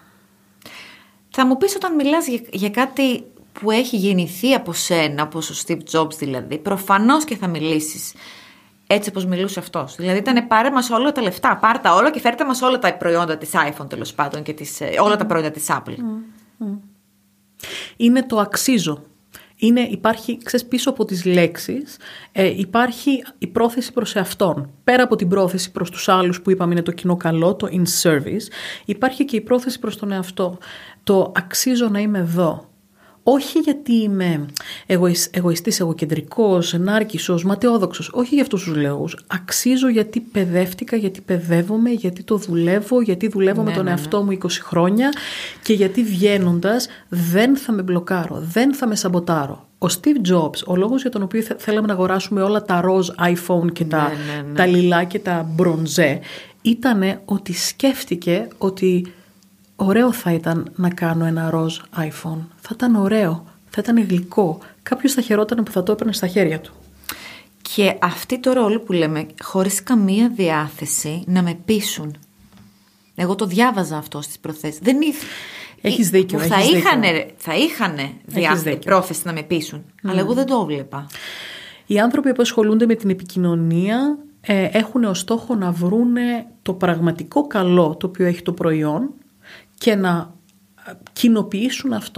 Θα μου πεις, όταν μιλάς για, για κάτι που έχει γεννηθεί από σένα, όπως ο Steve Jobs δηλαδή, προφανώς και θα μιλήσεις έτσι όπως μιλούσε αυτός. Δηλαδή ήταν πάρε μας όλα τα λεφτά, πάρ' τα όλα και φέρτε μας όλα τα προϊόντα της iPhone τέλος πάντων και τις, όλα τα προϊόντα της Apple. Mm. Mm. Είναι το αξίζω. Είναι, υπάρχει, ξέρεις, πίσω από τις λέξεις ε, υπάρχει η πρόθεση προς εαυτόν. Πέρα από την πρόθεση προς τους άλλους που είπαμε είναι το κοινό καλό, το in service, υπάρχει και η πρόθεση προς τον εαυτό. Το αξίζω να είμαι εδώ. Όχι γιατί είμαι εγωισ, εγωιστής, εγωκεντρικός, ενάρκησος, ματαιόδοξος. Όχι για αυτούς τους λόγους. Αξίζω γιατί παιδεύτηκα, γιατί παιδεύομαι, γιατί το δουλεύω, γιατί δουλεύω ναι, με τον ναι, εαυτό ναι. μου είκοσι χρόνια και γιατί βγαίνοντας δεν θα με μπλοκάρω, δεν θα με σαμποτάρω. Ο Steve Jobs, ο λόγος για τον οποίο θέλαμε να αγοράσουμε όλα τα ροζ iPhone και τα, ναι, ναι, ναι. τα λιλά και τα μπρονζέ, ήτανε ότι σκέφτηκε ότι ωραίο θα ήταν να κάνω ένα ροζ iPhone. Θα ήταν ωραίο, θα ήταν γλυκό. Κάποιος θα χαιρόταν που θα το έπαιρνε στα χέρια του. Και αυτοί τώρα όλοι που λέμε, χωρίς καμία διάθεση να με πείσουν. Εγώ το διάβαζα αυτό στις προθέσεις. Δεν ήθε... Έχεις δίκιο. Θα, έχεις είχαν, δίκιο. θα είχαν διάθεση, πρόθεση να με πείσουν. Mm. Αλλά εγώ δεν το έβλεπα. Οι άνθρωποι που ασχολούνται με την επικοινωνία ε, έχουν ως στόχο να βρούνε το πραγματικό καλό το οποίο έχει το προϊόν και να κοινοποιήσουν αυτό.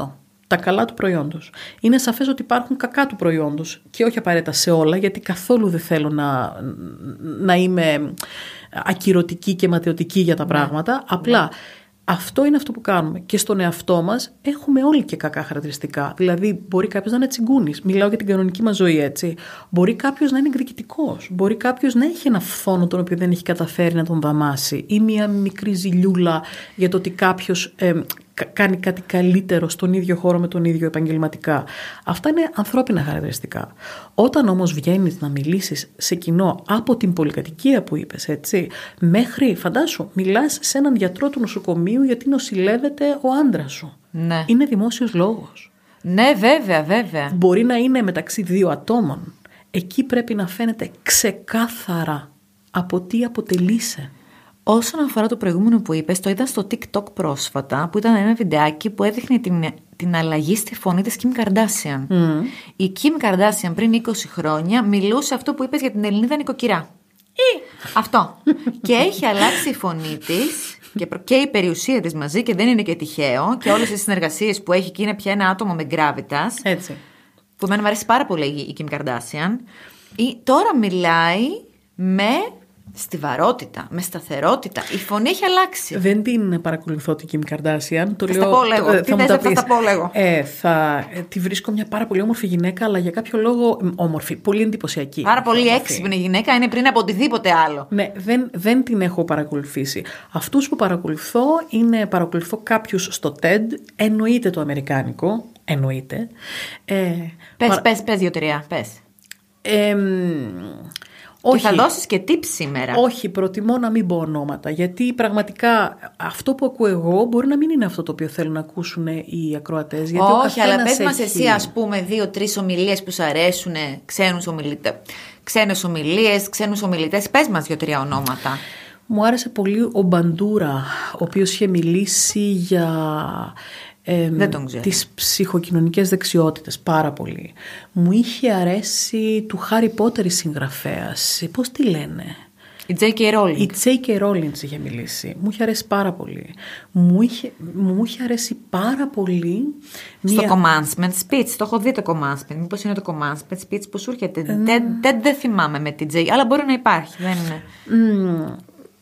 τα καλά του προϊόντος. Είναι σαφές ότι υπάρχουν κακά του προϊόντος και όχι απαραίτητα σε όλα, γιατί καθόλου δεν θέλω να, να είμαι ακυρωτική και ματαιωτική για τα πράγματα. Ναι. Απλά αυτό είναι αυτό που κάνουμε. Και στον εαυτό μας έχουμε όλοι και κακά χαρακτηριστικά. Δηλαδή, μπορεί κάποιος να είναι τσιγκούνης. Μιλάω για την κανονική μας ζωή, έτσι. Μπορεί κάποιος να είναι εκδικητικός. Μπορεί κάποιος να έχει ένα φθόνο τον οποίο δεν έχει καταφέρει να τον δαμάσει. Ή μια μικρή ζηλιούλα για το ότι κάποιος ε, κάνει κάτι καλύτερο στον ίδιο χώρο με τον ίδιο επαγγελματικά. Αυτά είναι ανθρώπινα χαρακτηριστικά. Όταν όμως βγαίνεις να μιλήσεις σε κοινό από την πολυκατοικία που είπες, έτσι, μέχρι, φαντάσου, μιλάς σε έναν γιατρό του νοσοκομείου γιατί νοσηλεύεται ο άντρας σου. Ναι. Είναι δημόσιος λόγος. Ναι, βέβαια, βέβαια. Μπορεί να είναι μεταξύ δύο ατόμων. Εκεί πρέπει να φαίνεται ξεκάθαρα από τι αποτελείσαι. Όσον αφορά το προηγούμενο που είπες, το είδα στο TikTok πρόσφατα, που ήταν ένα βιντεάκι που έδειχνε την, την αλλαγή στη φωνή της Kim Kardashian. Mm. Η Kim Kardashian πριν είκοσι χρόνια μιλούσε αυτό που είπες για την Ελληνίδα νοικοκυρά. Αυτό. Και έχει αλλάξει η φωνή της και, και η περιουσία της μαζί, και δεν είναι και τυχαίο, και όλες τις συνεργασίες που έχει, και είναι πια ένα άτομο με γκράβιτας. Έτσι. Που εμένα μου αρέσει πάρα πολύ η Kim Kardashian. Η, τώρα μιλάει με στιβαρότητα, με σταθερότητα. Η φωνή έχει αλλάξει. Δεν την παρακολουθώ την Kim Kardashian. Το θα λέω, τα πω λέγω. Το, Τι θα θες, τα θα τα πω λέγω. Ε, θα, ε, τη βρίσκω μια πάρα πολύ όμορφη γυναίκα, αλλά για κάποιο λόγο όμορφη, πολύ εντυπωσιακή. Πάρα πολύ έξυπνη γυναίκα, είναι πριν από οτιδήποτε άλλο. Ναι, δεν, δεν την έχω παρακολουθήσει. Αυτούς που παρακολουθώ είναι, παρακολουθώ κάποιους στο TED, εννοείται το αμερικάνικο, εννοείται. Ε, πες, παρα... πες, πες δύο-τρία, πες. Ε, Όχι. Και θα δώσεις και tips σήμερα. Όχι, προτιμώ να μην πω ονόματα. Γιατί πραγματικά αυτό που ακούω εγώ μπορεί να μην είναι αυτό το οποίο θέλουν να ακούσουν οι ακροατές. Γιατί όχι, αλλά πες έχει... μας εσύ, ας πούμε, δύο-τρεις ομιλίες που σου αρέσουν, ξένους ομιλητές, ξένες ομιλίες, ξένους ομιλητές. Πες μας δύο-τρία ονόματα. Μου άρεσε πολύ ο Μπαντούρα, ο οποίος είχε μιλήσει για... Ε, τις ψυχοκοινωνικές δεξιότητες πάρα πολύ. Μου είχε αρέσει του Χάρι Πότερ η συγγραφέας. Πώς τη λένε? Η τζέι κέι Rowling. Η τζέι κέι Rowling είχε μιλήσει. Μου είχε αρέσει πάρα πολύ. Μου είχε, μου είχε αρέσει πάρα πολύ. Στο μια... commencement speech. Το έχω δει το commencement. Μήπως είναι το commencement speech που σου έρχεται. Mm. Δεν, δεν, δεν θυμάμαι με την J, αλλά μπορεί να υπάρχει. Δεν είναι. Mm.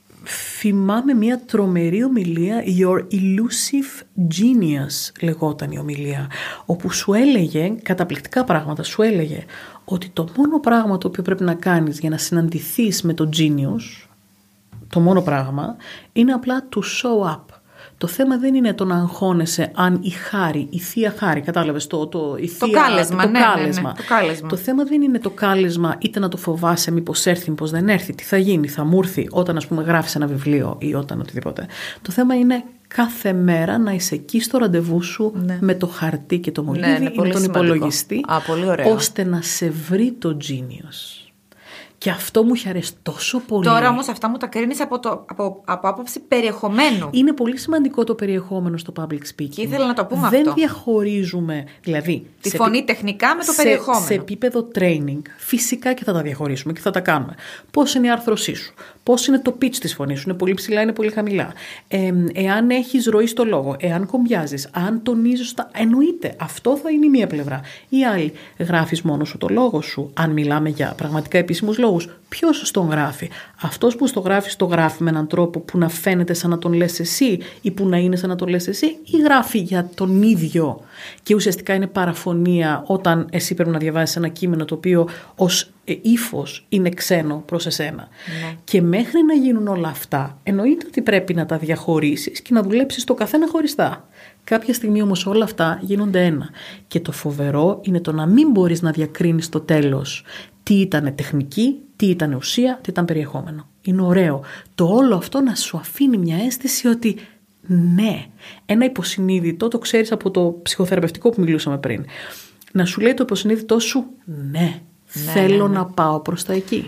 Θυμάμαι μια τρομερή ομιλία, Your Elusive Genius λεγόταν η ομιλία, όπου σου έλεγε καταπληκτικά πράγματα. Σου έλεγε ότι το μόνο πράγμα το οποίο πρέπει να κάνεις για να συναντηθείς με το genius, το μόνο πράγμα είναι απλά to show up. Το θέμα δεν είναι το να αγχώνεσαι αν η Χάρη, η θεία Χάρη, κατάλαβες, το, το, η θεία, το κάλεσμα. Το, ναι, κάλεσμα. Ναι, ναι, το κάλεσμα. Το θέμα δεν είναι το κάλεσμα, είτε να το φοβάσαι, μήπως έρθει, μήπως δεν έρθει, τι θα γίνει, θα μου έρθει όταν, ας πούμε, γράφεις ένα βιβλίο ή όταν οτιδήποτε. Το θέμα είναι κάθε μέρα να είσαι εκεί στο ραντεβού σου, ναι, με το χαρτί και το μολύβι, ναι, ναι, ή με τον υπολογιστή, Α, ώστε να σε βρει το genius. Και αυτό μου είχε αρέσει τόσο πολύ. Τώρα όμως αυτά μου τα κρίνεις από, το, από, από άποψη περιεχομένου. Είναι πολύ σημαντικό το περιεχόμενο στο public speaking. Και ήθελα να το πούμε Δεν αυτό. Δεν διαχωρίζουμε, δηλαδή... Τη φωνή επί... τεχνικά με το σε, περιεχόμενο. Σε επίπεδο training, φυσικά και θα τα διαχωρίσουμε και θα τα κάνουμε. Πώς είναι η άρθρωσή σου, πώς είναι το pitch της φωνής σου, είναι πολύ ψηλά, είναι πολύ χαμηλά. Ε, εάν έχεις ροή στο λόγο, εάν κομπιάζεις, αν τονίζεις τα... Εννοείται, αυτό θα είναι η μία πλευρά. Η άλλη, γράφεις μόνο σου το λόγο σου, αν μιλάμε για πραγματικά επίσημους λόγους. Ποιος τον γράφει? Αυτός που στο γράφει, το γράφει με έναν τρόπο που να φαίνεται σαν να τον λες εσύ ή που να είναι σαν να τον λες εσύ, ή γράφει για τον ίδιο και ουσιαστικά είναι παραφωνία όταν εσύ πρέπει να διαβάσεις ένα κείμενο το οποίο ως ύφος είναι ξένο προς εσένα. Ναι. Και μέχρι να γίνουν όλα αυτά, εννοείται ότι πρέπει να τα διαχωρίσεις και να δουλέψεις το καθένα χωριστά. Κάποια στιγμή όμως όλα αυτά γίνονται ένα. Και το φοβερό είναι το να μην μπορείς να διακρίνεις στο τέλος τι ήταν τεχνική, τι ήταν ουσία, τι ήταν περιεχόμενο. Είναι ωραίο. Το όλο αυτό να σου αφήνει μια αίσθηση ότι ναι, ένα υποσυνείδητο, το ξέρεις από το ψυχοθεραπευτικό που μιλούσαμε πριν, να σου λέει το υποσυνείδητό σου ναι, ναι θέλω ναι, ναι. να πάω προς τα εκεί.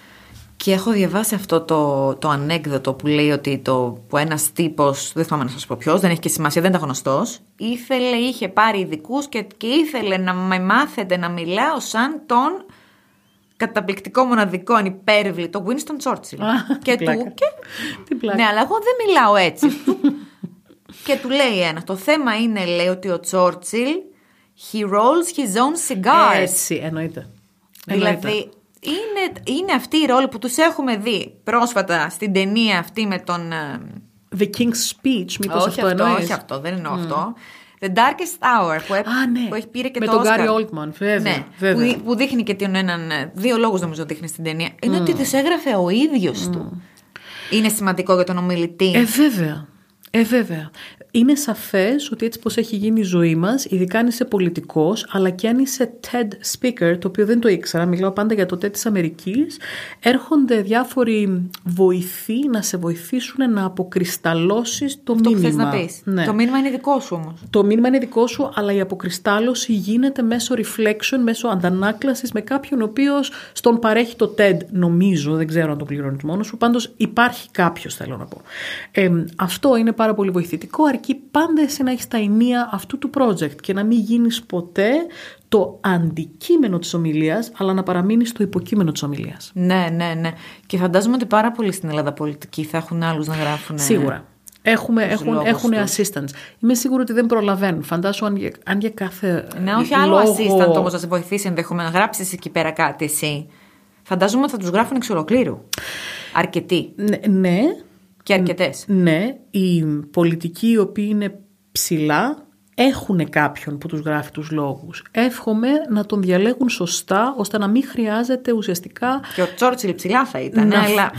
Και έχω διαβάσει αυτό το, το ανέκδοτο που λέει ότι το, που ένας τύπος, δεν θυμάμαι να σας πω ποιος, δεν έχει και σημασία, δεν ήταν γνωστός, ήθελε, είχε πάρει ειδικούς και, και ήθελε να με μάθετε να μιλάω σαν τον καταπληκτικό, μοναδικό, ανυπέρβλητο Winston Churchill. Α, και τι πλάκα. του. Και... Τι πλάκα. Ναι, αλλά εγώ δεν μιλάω έτσι. και του λέει ένα. Το θέμα είναι, λέει, ότι ο Τσόρτσιλ he rolls his own cigars. Έτσι, εννοείται. Δηλαδή, είναι, είναι αυτή η ρόλη που τους έχουμε δει πρόσφατα στην ταινία αυτή με τον... The King's Speech, μήπως όχι αυτό εννοείς? Όχι αυτό, δεν εννοώ mm. αυτό. The Darkest Hour που, έπ... Α, ναι. που έχει πήρε και με το τον Oscar. Gary Oldman, βέβαια. Ναι, βέβαια. Που, που δείχνει και τον έναν... Δύο λόγους νομίζω δείχνει στην ταινία. Είναι mm. ότι τους έγραφε ο ίδιος mm. του. Είναι σημαντικό για τον ομιλητή. Ε, βέβαια. Ε, βέβαια. Είναι σαφές ότι έτσι πως έχει γίνει η ζωή μας, ειδικά αν είσαι πολιτικός, αλλά και αν είσαι TED speaker, το οποίο δεν το ήξερα, μιλάω πάντα για το TED της Αμερικής, έρχονται διάφοροι βοηθοί να σε βοηθήσουν να αποκρισταλώσεις το αυτό μήνυμα. Αυτό που θες να πεις. Ναι. Το μήνυμα είναι δικό σου όμως. Το μήνυμα είναι δικό σου, αλλά η αποκριστάλωση γίνεται μέσω reflection, μέσω αντανάκλασης με κάποιον ο οποίος στον παρέχει το TED, νομίζω, δεν ξέρω αν το πληρώνεις μόνος σου, πάντως υπάρχει κάποιος, θέλω να πω. Ε, αυτό είναι πάρα πολύ βοηθητικό, αρκεί πάντα εσύ να έχεις τα ενία αυτού του project και να μην γίνεις ποτέ το αντικείμενο της ομιλίας, αλλά να παραμείνεις στο υποκείμενο της ομιλίας. Ναι, ναι, ναι. Και φαντάζομαι ότι πάρα πολλοί στην Ελλάδα πολιτικοί θα έχουν άλλους να γράφουν. Σίγουρα. Έχουμε, έχουν έχουν assistants. Είμαι σίγουρη ότι δεν προλαβαίνουν. Φαντάσου αν για, αν για κάθε. Ναι, όχι άλλο λόγο... assistant όμως να σε βοηθήσει ενδεχομένως να γράψεις εκεί πέρα κάτι εσύ. Φαντάζομαι ότι θα τους γράφουν εξ ολοκλήρου. Αρκετοί. Ναι. ναι. Και αρκετές. Ναι, οι πολιτικοί οι οποίοι είναι ψηλά έχουν κάποιον που τους γράφει τους λόγους. Εύχομαι να τον διαλέγουν σωστά ώστε να μην χρειάζεται ουσιαστικά... Και ο Τσόρτσιλ ψηλά θα ήταν, να... αλλά...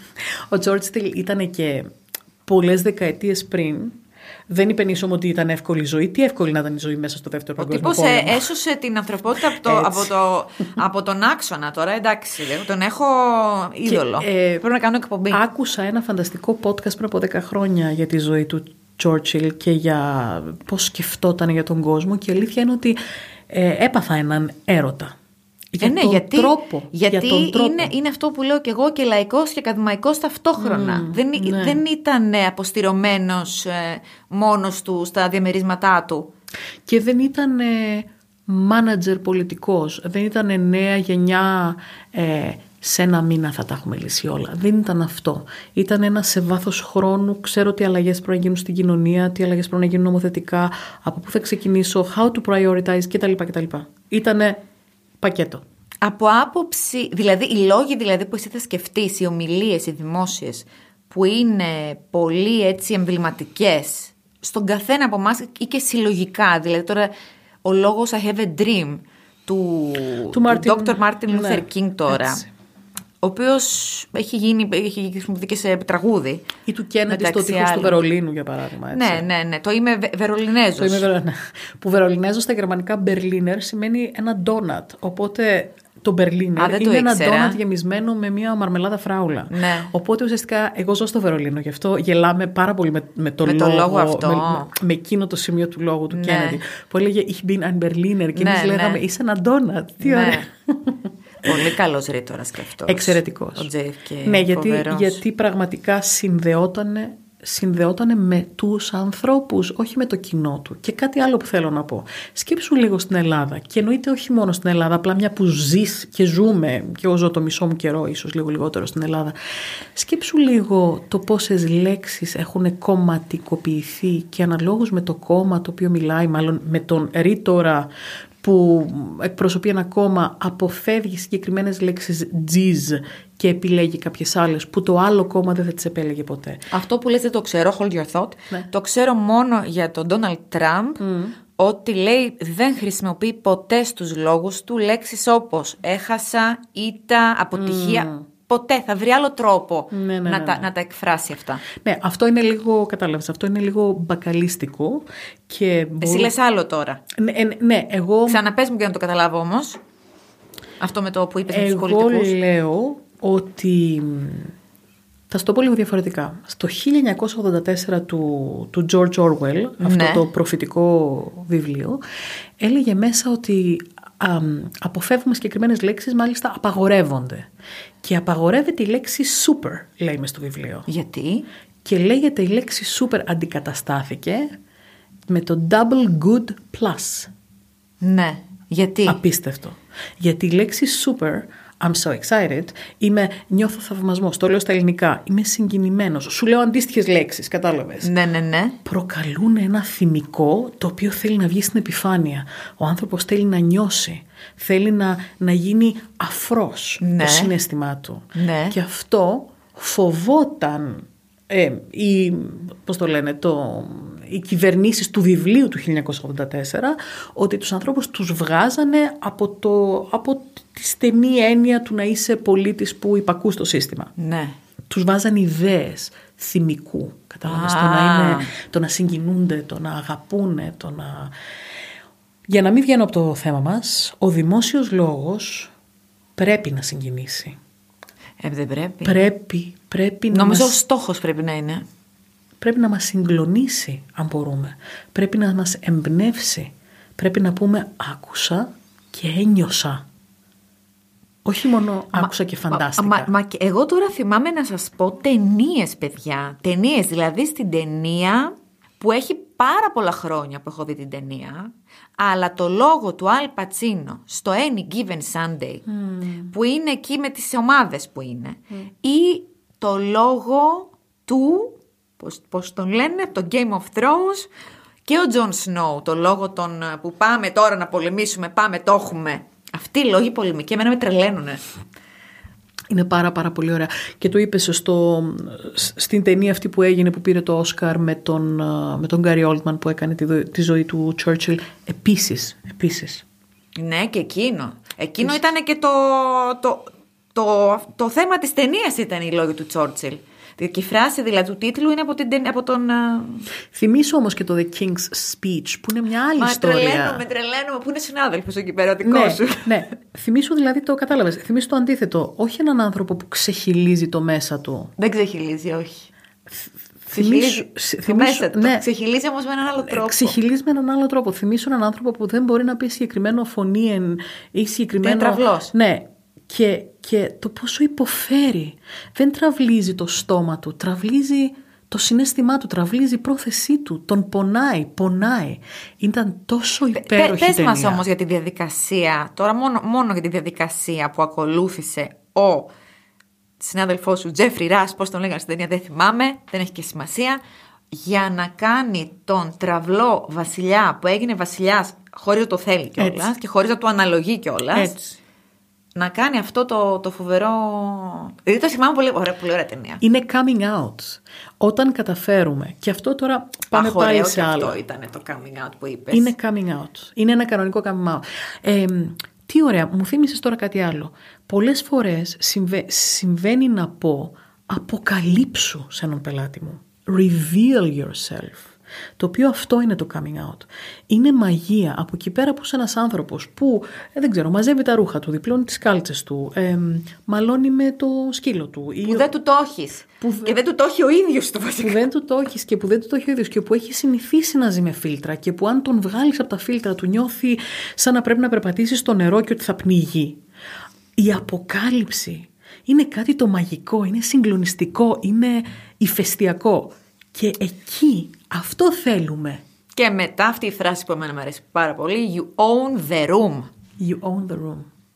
Ο Τσόρτσιλ ήταν και πολλές δεκαετίες πριν. Δεν υπενήσωμαι ότι ήταν εύκολη η ζωή. Τι εύκολη να ήταν η ζωή μέσα στο δεύτερο παγκόσμιο πόλεμο. Ο τύπος έσωσε την ανθρωπότητα από, το, από, το, από τον άξονα τώρα. Εντάξει, τον έχω είδωλο. Και, ε, πρέπει να κάνω εκπομπή. Άκουσα ένα φανταστικό podcast πριν από δέκα χρόνια για τη ζωή του Churchill και για πώς σκεφτόταν για τον κόσμο. Και η αλήθεια είναι ότι ε, έπαθα έναν έρωτα. Για, ε, ναι, τον γιατί, τρόπο, γιατί για τον τρόπο. Είναι, είναι αυτό που λέω και εγώ, και λαϊκός και ακαδημαϊκός ταυτόχρονα. Mm, δεν, ναι. δεν ήταν αποστηρωμένος ε, μόνος του στα διαμερίσματά του. Και δεν ήταν ε, μάνατζερ πολιτικός. Δεν ήταν νέα γενιά, ε, σε ένα μήνα θα τα έχουμε λύσει όλα. Δεν ήταν αυτό. Ήταν ένα σε βάθος χρόνου, ξέρω τι αλλαγές πρέπει να γίνουν στην κοινωνία, τι αλλαγές πρέπει να γίνουν νομοθετικά, από πού θα ξεκινήσω, how to prioritize κτλ. κτλ. Ήτανε πακέτο. Από άποψη, δηλαδή οι λόγοι δηλαδή που εσύ θα σκεφτείς, οι ομιλίες, οι δημόσιες, που είναι πολύ έτσι εμβληματικές στον καθένα από εμάς ή και συλλογικά, δηλαδή τώρα ο λόγος I have a dream του, του, του Doctor Martin Luther ναι, King τώρα, έτσι. Ο οποίος έχει γίνει, έχει χρησιμοποιηθεί και σε τραγούδι. Ή του Κέννεντι στο τείχος του Βερολίνου, για παράδειγμα. Έτσι. Ναι, ναι, ναι. Το είμαι Βερολινέζος. Το είμαι βερο... Που Βερολινέζος στα γερμανικά Berliner σημαίνει ένα ντόνατ. Οπότε το Berliner είναι ένα ντόνατ γεμισμένο με μια μαρμελάδα φράουλα. Ναι. Οπότε ουσιαστικά εγώ ζω στο Βερολίνο. Γι' αυτό γελάμε πάρα πολύ με, με, το, με λόγο, το λόγο αυτό. Με, με, με εκείνο το σημείο του λόγου του Κέννεντι. Ναι. Που έλεγε Ich bin ein Berliner. Και εμείς ναι, λέγαμε ναι. Είσαι ένα ντόνατ. Τι ναι. ωραία. Πολύ καλός ρήτορας και αυτός. Εξαιρετικός. Ο τζέι εφ κέι. Ναι, γιατί, γιατί πραγματικά συνδεότανε, συνδεότανε με τους ανθρώπους, όχι με το κοινό του. Και κάτι άλλο που θέλω να πω. Σκέψου λίγο στην Ελλάδα. Και εννοείται όχι μόνο στην Ελλάδα, απλά μια που ζεις και ζούμε, και εγώ ζω το μισό μου καιρό, ίσως λίγο λιγότερο στην Ελλάδα. Σκέψου λίγο το πόσες λέξεις έχουν κομματικοποιηθεί και αναλόγως με το κόμμα το οποίο μιλάει, μάλλον με τον ρήτορα που εκπροσωπεί ένα κόμμα, αποφεύγει συγκεκριμένες λέξεις τζιζ και επιλέγει κάποιες άλλες που το άλλο κόμμα δεν θα τις επέλεγε ποτέ. Αυτό που λες δεν το ξέρω, hold your thought. Ναι. Το ξέρω μόνο για τον Donald Trump, mm. ότι λέει δεν χρησιμοποιεί ποτέ στους λόγους του λέξεις όπως έχασα, ήττα, αποτυχία. Mm. Ποτέ, θα βρει άλλο τρόπο ναι, ναι, ναι, να, τα, ναι. να τα εκφράσει αυτά. Ναι, αυτό είναι λίγο, κατάλαβες, αυτό είναι λίγο μπακαλίστικο. Και μπορώ... Εσύ λες άλλο τώρα. Ναι, ναι, εγώ... Ξαναπες μου και να το καταλάβω όμως. Αυτό με το που είπες με τους πολιτικούς. Εγώ λέω ότι... Θα σου το πω λίγο διαφορετικά. Στο χίλια εννιακόσια ογδόντα τέσσερα του, του George Orwell, αυτό ναι. το προφητικό βιβλίο, έλεγε μέσα ότι... Α, αποφεύγουμε συγκεκριμένες λέξεις, μάλιστα απαγορεύονται. Και απαγορεύεται η λέξη super, λέει μες στο βιβλίο. Γιατί? Και λέγεται η λέξη super αντικαταστάθηκε με το double good plus. Ναι, γιατί? Απίστευτο. Γιατί η λέξη super I'm so excited. Είμαι, νιώθω θαυμασμό. Το λέω στα ελληνικά. Είμαι συγκινημένος. Σου λέω αντίστοιχες λέξεις, κατάλαβες. Ναι, ναι, ναι. Προκαλούν ένα θυμικό το οποίο θέλει να βγει στην επιφάνεια. Ο άνθρωπος θέλει να νιώσει. Θέλει να, να γίνει αφρός, ναι, το συναίσθημά του. Ναι. Και αυτό φοβόταν ε, η, πώς το λένε, το, οι κυβερνήσεις του βιβλίου του χίλια εννιακόσια ογδόντα τέσσερα, ότι τους ανθρώπους τους βγάζανε από, το, από τη στενή έννοια του να είσαι πολίτης που υπακούς το σύστημα. Ναι. Τους βάζανε ιδέες θυμικού, κατάλαβες, το να, είναι, το να συγκινούνται, το να αγαπούνε, το να... Για να μην βγαίνω από το θέμα μας, ο δημόσιος λόγος πρέπει να συγκινήσει. Ε, δεν πρέπει. Πρέπει, πρέπει να Νομίζω μας... ο στόχος πρέπει να είναι. Πρέπει να μας συγκλονίσει, αν μπορούμε. Πρέπει να μας εμπνεύσει. Πρέπει να πούμε άκουσα και ένιωσα. Όχι μόνο άκουσα μα, και φαντάστηκα. Μα, μα, μα και εγώ τώρα θυμάμαι να σας πω ταινίες, παιδιά. Ταινίες, δηλαδή στην ταινία που έχει πάρα πολλά χρόνια που έχω δει την ταινία, αλλά το λόγο του Αλ Πατσίνο στο Any Given Sunday, mm. που είναι εκεί με τις ομάδες που είναι, mm. ή το λόγο του, πώς, πώς τον λένε, το Game of Thrones, και ο Τζον Σνόου, το λόγο των που πάμε τώρα να πολεμήσουμε, πάμε, το έχουμε. Αυτοί οι λόγοι πολεμικοί εμένα με τρελαίνουνε. Είναι πάρα πάρα πολύ ωραία. Και το είπες στο, στην ταινία αυτή που έγινε, που πήρε το Όσκαρ με τον, με τον Γκάρι Όλτμαν, που έκανε τη, τη ζωή του Churchill. Επίσης, επίσης. Ναι, και εκείνο. Εκείνο ήταν και το, το, το, το θέμα της ταινίας, ήταν οι λόγοι του Churchill. Και η φράση δηλαδή του τίτλου είναι από, την, από τον... Θυμήσου όμως και το The King's Speech, που είναι μια άλλη Μα, ιστορία. Τρελαίνομαι, τρελαίνομαι, που είναι συνάδελφος εκεί πέρα, ο δικός ναι, σου. Ναι, θυμήσου δηλαδή, το κατάλαβες, θυμήσου το αντίθετο. Όχι έναν άνθρωπο που ξεχυλίζει το μέσα του. Δεν ξεχυλίζει, όχι. Θυμήσου, θυμήσου, μέσα του. Ναι. Ξεχυλίζει όμως με έναν άλλο τρόπο. Ξεχυλίζει με έναν άλλο τρόπο. Θυμήσου έναν άνθρωπο που δεν μπορεί να πει συγκεκριμένο φωνή ή συγκεκριμένο... Είναι τραυλός. Ναι. Και, και το πόσο υποφέρει. Δεν τραυλίζει το στόμα του, τραυλίζει το συναίσθημά του, τραυλίζει η πρόθεσή του, τον πονάει, πονάει. Ήταν τόσο υπέροχη Πες ταινία. μας όμως για τη διαδικασία, τώρα μόνο, μόνο για τη διαδικασία που ακολούθησε ο συνάδελφός σου Τζέφρι Ρας, πώς τον λέγανε στην ταινία, δεν θυμάμαι, δεν έχει και σημασία, για να κάνει τον τραυλό βασιλιά που έγινε βασιλιάς χωρίς να το θέλει κιόλας και χωρίς να του αναλογεί κιόλας. Έτσι. Να κάνει αυτό το, το φοβερό... Δηλαδή το θυμάμαι πολύ ωραία, πολύ ωραία ταινία. Είναι coming out. Όταν καταφέρουμε, και αυτό τώρα πάμε Αχ, πάλι ωραίο, σε άλλο. Αυτό ήταν το coming out που είπες. Είναι coming out. Είναι ένα κανονικό coming out. Ε, τι ωραία, μου θύμισες τώρα κάτι άλλο. Πολλές φορές συμβα... συμβαίνει να πω αποκαλύψου σε έναν πελάτη μου. Reveal yourself. Το οποίο αυτό είναι το coming out. Είναι μαγεία. Από εκεί πέρα που είσαι ένας άνθρωπος που, ε, δεν ξέρω, μαζεύει τα ρούχα του, διπλώνει τις κάλτσες του, ε, μαλώνει με το σκύλο του. Που ή... δεν του το έχεις. Που... Και δεν του το έχει ο ίδιος του βασικά. Που δεν του το έχεις και που δεν του το έχει ο ίδιος και που έχει συνηθίσει να ζει με φίλτρα και που αν τον βγάλεις από τα φίλτρα του νιώθει σαν να πρέπει να περπατήσει στο νερό και ότι θα πνιγεί. Η αποκάλυψη είναι κάτι το μαγικό, είναι συγκλονιστικό, είναι ηφαιστειακό. Και εκεί αυτό θέλουμε. Και μετά αυτή η φράση που εμένα μου αρέσει πάρα πολύ, you own the room. You own the room.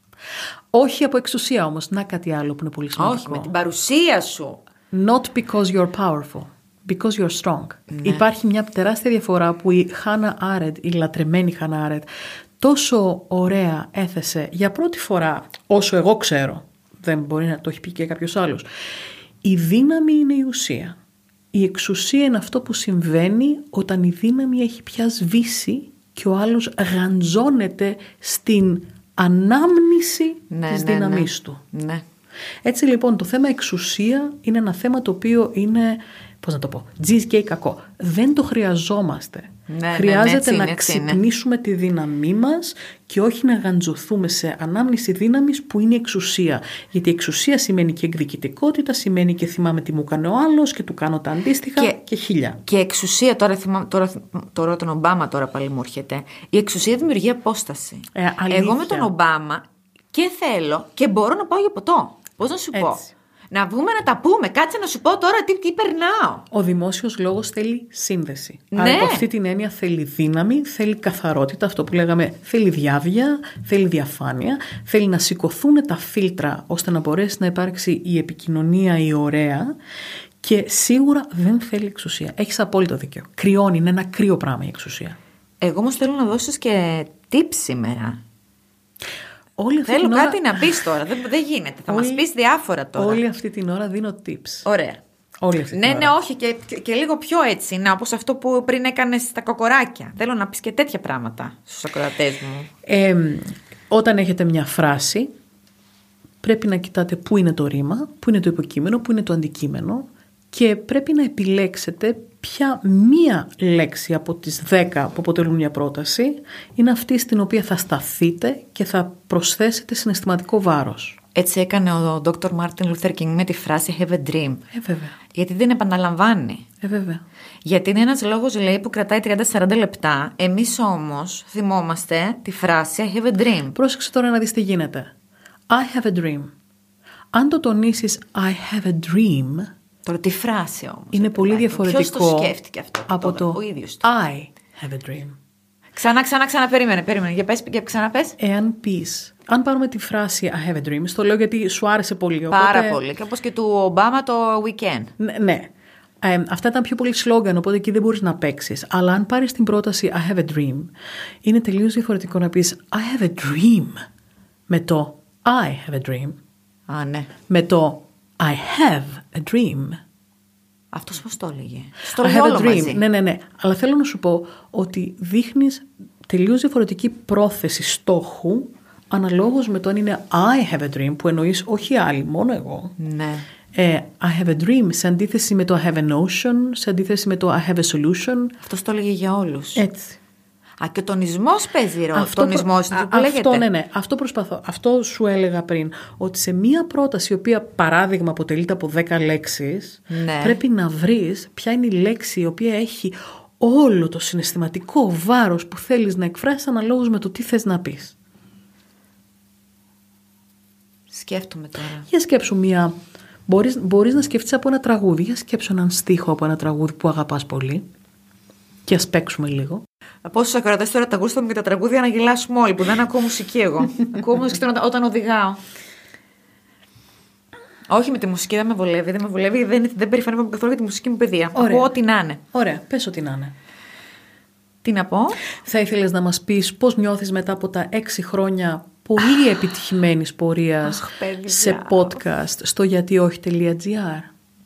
Όχι από εξουσία όμως, να κάτι άλλο που είναι πολύ σημαντικό. Όχι, με την παρουσία σου. Not because you're powerful, because you're strong. Ναι. Υπάρχει μια τεράστια διαφορά που η Χάνα Άρεντ, η λατρεμένη Χάνα Άρεντ, τόσο ωραία έθεσε για πρώτη φορά, όσο εγώ ξέρω, δεν μπορεί να το έχει πει και κάποιος άλλος. Η δύναμη είναι η ουσία. Η εξουσία είναι αυτό που συμβαίνει όταν η δύναμη έχει πια σβήσει και ο άλλος γαντζώνεται στην ανάμνηση ναι, της ναι, δύναμής ναι. του. Ναι. Έτσι λοιπόν το θέμα εξουσία είναι ένα θέμα το οποίο είναι, πώς να το πω, τζιζ και κακό. Δεν το χρειαζόμαστε. Ναι, Χρειάζεται ναι, ναι, να είναι, ξυπνήσουμε είναι. τη δύναμή μας και όχι να γαντζωθούμε σε ανάμνηση δύναμης που είναι η εξουσία. Γιατί η εξουσία σημαίνει και εκδικητικότητα, σημαίνει και θυμάμαι τι μου έκανε ο άλλος και του κάνω τα αντίστοιχα και, και χίλια. Και εξουσία, τώρα, θυμάμαι, τώρα, τώρα τον Ομπάμα τώρα πάλι μου έρχεται, η εξουσία δημιουργεί απόσταση. Ε, Εγώ με τον Ομπάμα και θέλω και μπορώ να πάω για ποτό. Πώς να σου Έτσι. πω. Να βγούμε να τα πούμε. Κάτσε να σου πω τώρα τι, τι περνάω. Ο δημόσιος λόγος θέλει σύνδεση. Ναι. Άρα από αυτή την έννοια θέλει δύναμη, θέλει καθαρότητα, αυτό που λέγαμε, θέλει διάβια, θέλει διαφάνεια, θέλει να σηκωθούν τα φίλτρα ώστε να μπορέσει να υπάρξει η επικοινωνία η ωραία και σίγουρα δεν θέλει εξουσία. Έχεις απόλυτο δίκιο. Κρυώνει, είναι ένα κρύο πράγμα η εξουσία. Εγώ όμως θέλω να δώσεις και tips σήμερα. Όλη αυτή Θέλω την κάτι ώρα... να πεις τώρα. Δεν, δεν γίνεται. Θα Όλη... μας πεις διάφορα τώρα. Όλη αυτή την ώρα δίνω tips. Ωραία. Όλη αυτή την ναι, ώρα. ναι, όχι. Και, και, και λίγο πιο έτσι. Να, όπως αυτό που πριν έκανες στα κοκοράκια. Θέλω να πεις και τέτοια πράγματα στους ακροατές μου. Ε, όταν έχετε μια φράση, πρέπει να κοιτάτε πού είναι το ρήμα, πού είναι το υποκείμενο, πού είναι το αντικείμενο και πρέπει να επιλέξετε ποια μία λέξη από τις δέκα που αποτελούν μια πρόταση είναι αυτή στην οποία θα σταθείτε και θα προσθέσετε συναισθηματικό βάρος. Έτσι έκανε ο Δόκτωρ Μάρτιν Λούθερ Κινγκ με τη φράση have a dream. Ε, βέβαια. Γιατί δεν επαναλαμβάνει. Ε, βέβαια. Γιατί είναι ένας λόγος, λέει, που κρατάει τριάντα με σαράντα λεπτά. Εμείς όμως θυμόμαστε τη φράση I have a dream. Πρόσεξε τώρα να δεις τι γίνεται. I have a dream. Αν το τονίσεις I have a dream... Τώρα τι φράση όμως. Είναι πολύ διαφορετικό. Ποιος το σκέφτηκε αυτό. Από το, το ο ίδιος το. I have a dream. Ξανά, ξανά, ξανά, περίμενε, περίμενε. Για πες, για ξαναπες. Εάν πεις, αν πάρουμε τη φράση I have a dream, στο λέω γιατί σου άρεσε πολύ. Οπότε... Πάρα πολύ. Και όπως και του Ομπάμα το weekend. Ναι. ναι. Ε, αυτά ήταν πιο πολύ σλόγγαν, οπότε εκεί δεν μπορείς να παίξεις. Αλλά αν πάρεις την πρόταση I have a dream, είναι τελείως διαφορετικό να πεις I have a dream με το I have a dream. Α, ναι. Με το I have a dream. Αυτός πώς το έλεγε. Στο I έλεγε have όλο a dream. μαζί. Ναι, ναι, ναι. Αλλά θέλω να σου πω ότι δείχνεις τελείως διαφορετική πρόθεση στόχου αναλόγως με το αν είναι I have a dream που εννοείς όχι άλλοι, μόνο εγώ. Ναι. Ε, I have a dream σε αντίθεση με το I have a notion, σε αντίθεση με το I have a solution. Αυτός το έλεγε για όλους. Έτσι. Α, και ο τονισμός παίζει ρόλο. Αυτό, Τονισμός προ... που Α, λέγεται. αυτό, ναι, ναι. Αυτό προσπαθώ. Αυτό σου έλεγα πριν. Ότι σε μία πρόταση, η οποία παράδειγμα αποτελείται από δέκα λέξεις, Ναι. πρέπει να βρεις ποια είναι η λέξη η οποία έχει όλο το συναισθηματικό βάρος που θέλεις να εκφράσεις αναλόγως με το τι θες να πεις. Σκέφτομαι τώρα. Για σκέψου μία... Μπορείς, μπορείς να σκεφτείς από ένα τραγούδι. Για σκέψου έναν στίχο από ένα τραγούδι που αγαπάς πολύ. Και ας παίξουμε λίγο. Πόσους ακροατές τώρα τα γούσταμε και τα τραγούδια να γελάσουμε όλοι, που δεν ακούω μουσική εγώ. Ακούω μουσική όταν οδηγάω. Όχι, με τη μουσική δεν με βολεύει. Δεν με βολεύει, δεν, δεν περηφανεύομαι καθόλου για τη μουσική μου παιδεία. Ακούω ό,τι να είναι. Ωραία, πες ό,τι να είναι. Τι να πω. Θα ήθελες να μας πεις πώς νιώθεις μετά από τα έξι χρόνια πολύ επιτυχημένης πορείας Αχ, παιδιά. σε podcast στο γιατί όχι.gr.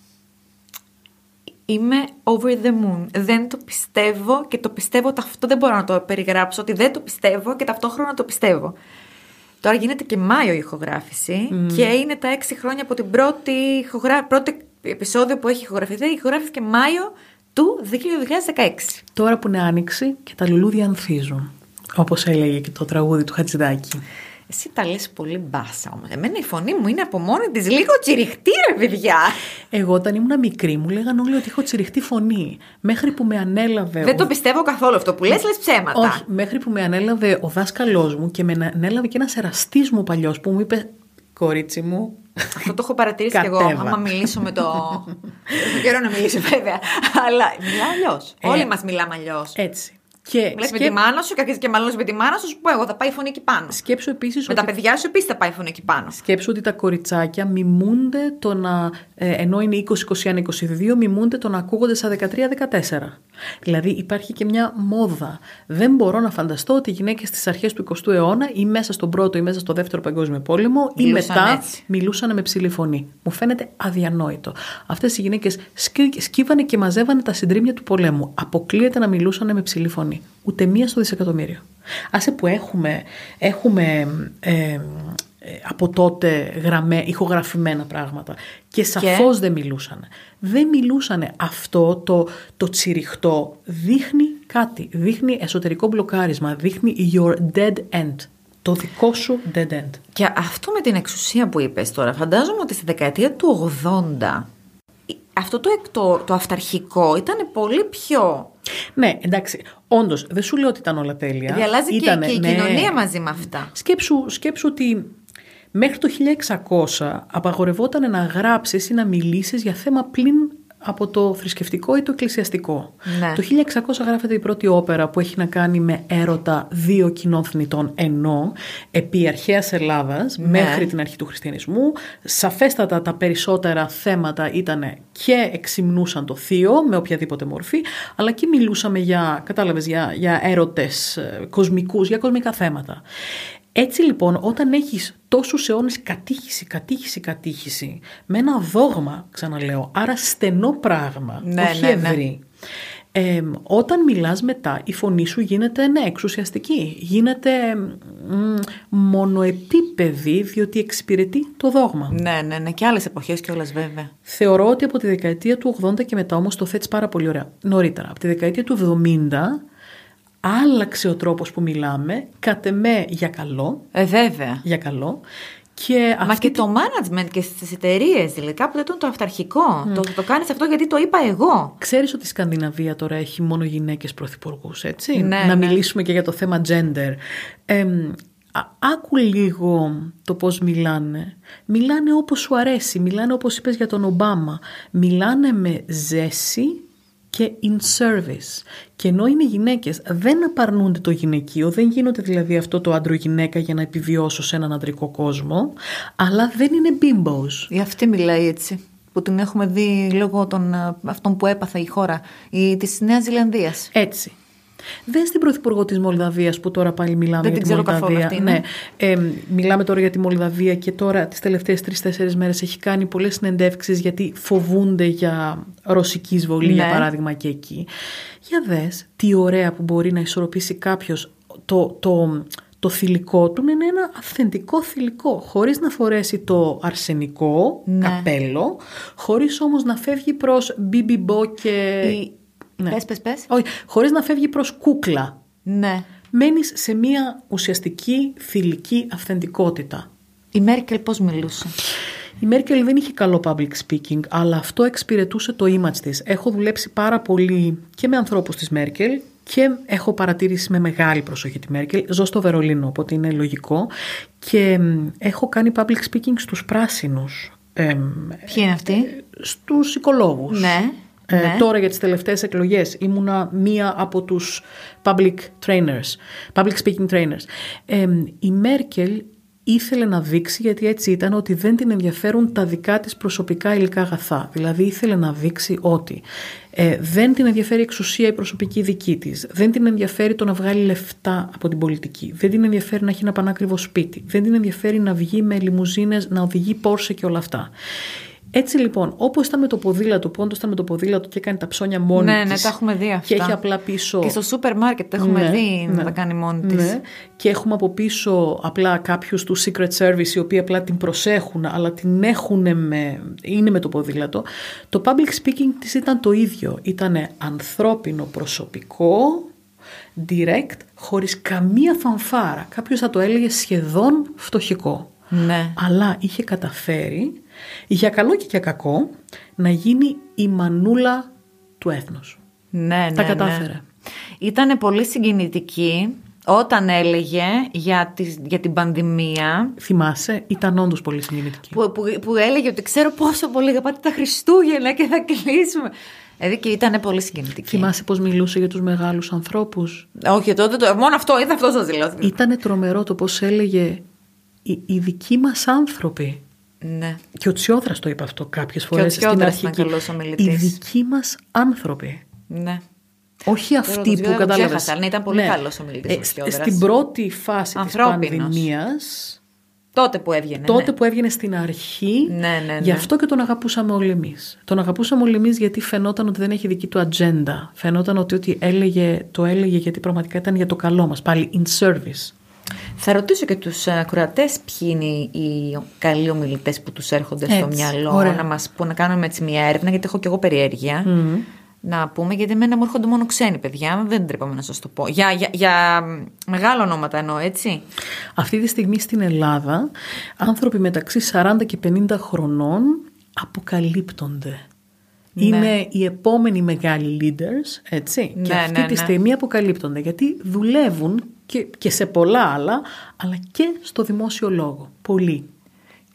Είμαι over the moon. Δεν το πιστεύω και το πιστεύω. Αυτό δεν μπορώ να το περιγράψω. Ότι δεν το πιστεύω και ταυτόχρονα το πιστεύω. Τώρα γίνεται και Μάιο η ηχογράφηση mm. και είναι τα έξι χρόνια από την πρώτη, ηχογρα... πρώτη επεισόδιο που έχει ηχογραφηθεί. Ηχογράφηκε Μάιο του δύο χιλιάδες δεκαέξι. Τώρα που είναι άνοιξη και τα λουλούδια ανθίζουν. Όπως έλεγε και το τραγούδι του Χατζηδάκη. Εσύ τα λες πολύ μπάσα όμως. Εμένα η φωνή μου είναι από μόνη της λίγο τσιριχτή, ρε παιδιά. Εγώ όταν ήμουν μικρή μου λέγαν όλοι ότι έχω τσιριχτή φωνή. Μέχρι που με ανέλαβε... Δεν ο... το πιστεύω καθόλου αυτό που λες, λες ψέματα. Όχι, μέχρι που με ανέλαβε ο δάσκαλός μου και με ανέλαβε και ένας εραστής μου παλιός που μου είπε «Κορίτσι μου». Αυτό το έχω παρατηρήσει κι εγώ. Άμα μιλήσω με το. Δεν καιρό να μιλήσω βέβαια. Αλλά μιλάω αλλιώς. Ε, Όλοι μας μιλάμε αλλιώς. Έτσι. Και Λες σκέ... με τη μάνα σου και αρχίζει και μάλλον με τη μάνα σου, σου πω εγώ θα πάει η φωνή εκεί πάνω. Σκέψου επίσης με ότι... τα παιδιά σου επίσης θα πάει η φωνή εκεί πάνω. Σκέψου ότι τα κοριτσάκια μιμούνται το να, ε, ενώ είναι είκοσι, είκοσι ένα, είκοσι δύο, μιμούνται το να ακούγονται στα δεκατρία δεκατέσσερα. Δηλαδή υπάρχει και μια μόδα. Δεν μπορώ να φανταστώ ότι οι γυναίκες στις αρχές του εικοστού αιώνα ή μέσα στον πρώτο ή μέσα στο δεύτερο παγκόσμιο πόλεμο μιλούσαν ή μετά έτσι. Μιλούσαν με ψηλή φωνή. Μου φαίνεται αδιανόητο. Αυτές οι γυναίκες σκύ, σκύβανε και μαζεύανε τα συντρίμμια του πολέμου. Αποκλείεται να μιλούσαν με ψηλή φωνή. Ούτε μία στο δισεκατομμύριο. Άσε που έχουμε, έχουμε ε, από τότε γραμμέ, ηχογραφημένα πράγματα και σαφώς και... δεν μιλούσαν. Δεν μιλούσαν. Αυτό το, το τσιριχτό δείχνει κάτι. Δείχνει εσωτερικό μπλοκάρισμα. Δείχνει your dead end. Το δικό σου dead end. Και αυτό με την εξουσία που είπες τώρα, φαντάζομαι ότι στη δεκαετία του ογδόντα αυτό το, το, το αυταρχικό ήταν πολύ πιο... Ναι, εντάξει, όντως, δεν σου λέω ότι ήταν όλα τέλεια. Διαλάζει Ήτανε, και, και η ναι. κοινωνία μαζί με αυτά. Σκέψου, σκέψου ότι Μέχρι το χίλια εξακόσια απαγορευόταν να γράψεις ή να μιλήσεις για θέμα πλην από το θρησκευτικό ή το εκκλησιαστικό. Ναι. Το χίλια εξακόσια γράφεται η πρώτη όπερα που έχει να κάνει με έρωτα δύο κοινών θνητών, ενώ επί αρχαίας Ελλάδας, Ναι. μέχρι την αρχή του χριστιανισμού, σαφέστατα τα περισσότερα θέματα ήταν και εξυμνούσαν το θείο με οποιαδήποτε μορφή, αλλά και μιλούσαμε για, κατάλαβες, για, για έρωτες κοσμικούς, για κοσμικά θέματα. Έτσι λοιπόν, όταν έχεις τόσους αιώνες κατήχηση, κατήχηση, κατήχηση, με ένα δόγμα, ξαναλέω, άρα στενό πράγμα, Ναι, όχι ναι, ναι. ευρύ, ε, όταν μιλάς μετά, η φωνή σου γίνεται, ναι, εξουσιαστική, γίνεται μ, μονοεπίπεδη, διότι εξυπηρετεί το δόγμα. Ναι, ναι, ναι, και άλλες εποχές κιόλας βέβαια. Θεωρώ ότι από τη δεκαετία του ογδόντα και μετά όμως το θέτεις πάρα πολύ ωραία. Νωρίτερα, από τη δεκαετία του εβδομήντα, άλλαξε ο τρόπος που μιλάμε, κατ' εμέ για καλό. Ε, βέβαια. Για καλό. Και Μα αυτή και το management και στις εταιρείες, δηλαδή κάποτε ήταν το αυταρχικό. Mm. Το, το κάνεις αυτό γιατί το είπα εγώ. Ξέρεις ότι η Σκανδιναβία τώρα έχει μόνο γυναίκες πρωθυπουργούς, έτσι. Ναι, να ναι. μιλήσουμε και για το θέμα gender. Ε, α, άκου λίγο το πώς μιλάνε. Μιλάνε όπως σου αρέσει. Μιλάνε όπως είπες για τον Ομπάμα. Μιλάνε με ζέση και in service. Και ενώ είναι γυναίκες, δεν απαρνούνται το γυναικείο, δεν γίνονται δηλαδή αυτό το άντρο-γυναίκα για να επιβιώσω σε έναν αντρικό κόσμο, αλλά δεν είναι bimbos. Η αυτή μιλάει έτσι, που την έχουμε δει λόγω των αυτών που έπαθα η χώρα, η, της Νέας Ζηλανδίας. Έτσι. Δες την πρωθυπουργό της Μολδαβίας που τώρα πάλι μιλάμε Δεν για την τη ξέρω Μολδαβία. καθόλου αυτή, ναι. Ε, μιλάμε τώρα για τη Μολδαβία και τώρα τις τελευταίες τρεις-τέσσερις μέρες έχει κάνει πολλές συνεντεύξεις γιατί φοβούνται για ρωσική εισβολή, Ναι. για παράδειγμα, και εκεί. Για δες τι ωραία που μπορεί να ισορροπήσει κάποιος το, το, το θηλυκό του, είναι ένα αυθεντικό θηλυκό, χωρίς να φορέσει το αρσενικό Ναι. καπέλο, χωρίς όμως να φεύγει προς μπιμπιμπό και... Η... Ναι. Πες, πες, πες. Όχι, χωρίς να φεύγει προς κούκλα. Ναι. Μένεις σε μια ουσιαστική θηλυκή αυθεντικότητα. Η Μέρκελ πώς μιλούσε? Η Μέρκελ δεν είχε καλό public speaking, αλλά αυτό εξυπηρετούσε το image της. Έχω δουλέψει πάρα πολύ και με ανθρώπους της Μέρκελ και έχω παρατηρήσει με μεγάλη προσοχή τη Μέρκελ. Ζω στο Βερολίνο, οπότε είναι λογικό. Και έχω κάνει public speaking στους πράσινους. Ε, Ποιοι είναι αυτοί? στους οικολόγους. Ναι. Ε, ναι. Τώρα για τις τελευταίες εκλογές ήμουνα μία από τους public trainers, public speaking trainers. Ε, η Μέρκελ ήθελε να δείξει, γιατί έτσι ήταν, ότι δεν την ενδιαφέρουν τα δικά της προσωπικά υλικά αγαθά. Δηλαδή ήθελε να δείξει ότι ε, δεν την ενδιαφέρει η εξουσία η προσωπική δική της, δεν την ενδιαφέρει το να βγάλει λεφτά από την πολιτική, δεν την ενδιαφέρει να έχει ένα πανάκριβο σπίτι, δεν την ενδιαφέρει να βγει με λιμουζίνες, να οδηγεί Πόρσε και όλα αυτά. Έτσι λοιπόν, όπως ήταν με το ποδήλατο, που όντως ήταν με το ποδήλατο και έκανε τα ψώνια μόνη ναι, της. Ναι, τα έχουμε δει αυτά. Και έχει απλά πίσω. Και στο σούπερ μάρκετ τα έχουμε ναι, δει ναι, να τα κάνει μόνη της. Ναι. Και έχουμε από πίσω απλά κάποιους του Secret Service οι οποίοι απλά την προσέχουν, αλλά την έχουν με. Είναι με το ποδήλατο. Το public speaking της ήταν το ίδιο. Ήτανε ανθρώπινο, προσωπικό, direct, χωρίς καμία φανφάρα. Κάποιος θα το έλεγε σχεδόν φτωχικό. Ναι. Αλλά είχε καταφέρει, για καλό και για κακό, να γίνει η μανούλα του έθνους. Ναι, ναι, Τα κατάφερε. Ναι. Ήτανε πολύ συγκινητική όταν έλεγε για, τις, για την πανδημία. Θυμάσαι, ήταν όντως πολύ συγκινητική. Που, που, που έλεγε ότι ξέρω πόσο πολύ αγαπάτε τα Χριστούγεννα και θα κλείσουμε. Δηλαδή και ήταν πολύ συγκινητική. Θυμάσαι πώς μιλούσε για τους μεγάλους ανθρώπους? Όχι, τότε το, μόνο αυτό είδα, αυτό σας λέω. Ήτανε τρομερό το πώς έλεγε οι, οι δικοί μας άνθρωποι. Ναι. Και ο Τσιόδρας το είπε αυτό κάποιες φορές στην αρχική. Οι δικοί μας άνθρωποι. Ναι. Όχι αυτοί που κατάλαβες. Ναι, ήταν πολύ ναι. καλός ομιλητής. Ε, στην πρώτη φάση ανθρώπινος. Της πανδημίας. Τότε που έβγαινε. Τότε ναι. που έβγαινε στην αρχή. Ναι, ναι, ναι. Γι' αυτό και τον αγαπούσαμε όλοι εμείς. Τον αγαπούσαμε όλοι εμείς γιατί φαινόταν ότι δεν έχει δική του ατζέντα. Φαινόταν ότι ό,τι έλεγε, το έλεγε γιατί πραγματικά ήταν για το καλό μας. Πάλι in service. Θα ρωτήσω και τους ακροατές ποιοι είναι οι καλοί ομιλητές που τους έρχονται έτσι, στο μυαλό. Ωραία. Να μας πούνε, να κάνουμε έτσι μια έρευνα, γιατί έχω και εγώ περιέργεια. Mm. Να πούμε, γιατί εμένα μου έρχονται μόνο ξένοι παιδιά, δεν τρέπαμε να σας το πω. Για, για, για μεγάλα ονόματα εννοώ, έτσι. Αυτή τη στιγμή στην Ελλάδα, άνθρωποι μεταξύ σαράντα και πενήντα χρονών αποκαλύπτονται. Ναι. Είναι οι επόμενοι μεγάλοι leaders, έτσι. Ναι, και αυτή ναι, τη στιγμή ναι. αποκαλύπτονται, γιατί δουλεύουν και, και σε πολλά άλλα, αλλά και στο δημόσιο λόγο. Πολύ.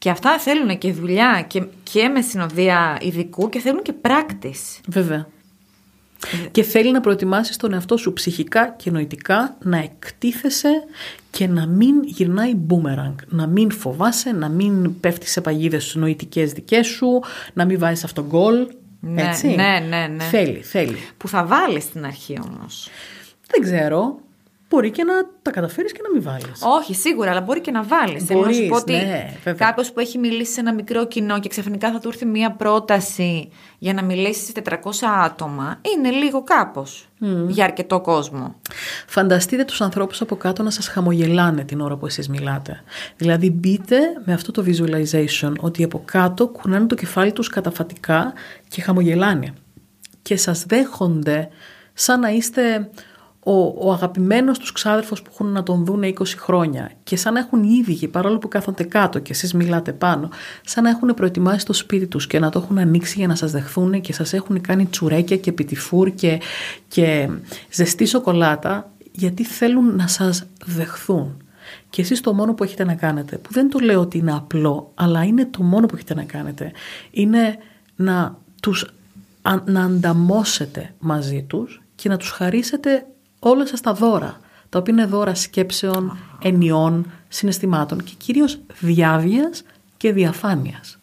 Και αυτά θέλουν και δουλειά και, και με συνοδεία ειδικού και θέλουν και πράκτης. Βέβαια. Ε. Και θέλει να προετοιμάσεις τον εαυτό σου ψυχικά και νοητικά να εκτίθεσαι και να μην γυρνάει μπούμεραγκ. Να μην φοβάσαι, να μην πέφτεις σε παγίδες νοητικές δικές σου, να μην βάζεις αυτόν γκολ. Ναι, έτσι. ναι, ναι, ναι. Θέλει, θέλει. Που θα βάλεις στην αρχή όμως. Δεν ξέρω. Μπορεί και να τα καταφέρεις και να μην βάλεις. Όχι, σίγουρα, αλλά μπορεί και να βάλεις. Θέλω να σου πω ότι ναι, κάποιος που έχει μιλήσει σε ένα μικρό κοινό και ξαφνικά θα του έρθει μία πρόταση για να μιλήσει σε τετρακόσια άτομα, είναι λίγο κάπως mm. για αρκετό κόσμο. Φανταστείτε τους ανθρώπους από κάτω να σας χαμογελάνε την ώρα που εσείς μιλάτε. Δηλαδή μπείτε με αυτό το visualization ότι από κάτω κουνάνε το κεφάλι τους καταφατικά και χαμογελάνε. Και σας δέχονται σαν να είστε ο, ο αγαπημένος τους ξάδερφος που έχουν να τον δούνε είκοσι χρόνια και σαν να έχουν οι ίδιοι, παρόλο που κάθονται κάτω και εσείς μιλάτε πάνω, σαν να έχουν προετοιμάσει το σπίτι τους και να το έχουν ανοίξει για να σας δεχθούν και σας έχουν κάνει τσουρέκια και πιτιφούρ και, και ζεστή σοκολάτα, γιατί θέλουν να σας δεχθούν. Και εσείς το μόνο που έχετε να κάνετε, που δεν το λέω ότι είναι απλό, αλλά είναι το μόνο που έχετε να κάνετε, είναι να τους να ανταμώσετε μαζί τους και να τους χαρίσετε όλα σας τα δώρα, τα οποία είναι δώρα σκέψεων, ενιών, συναισθημάτων και κυρίως διάβιας και διαφάνειας.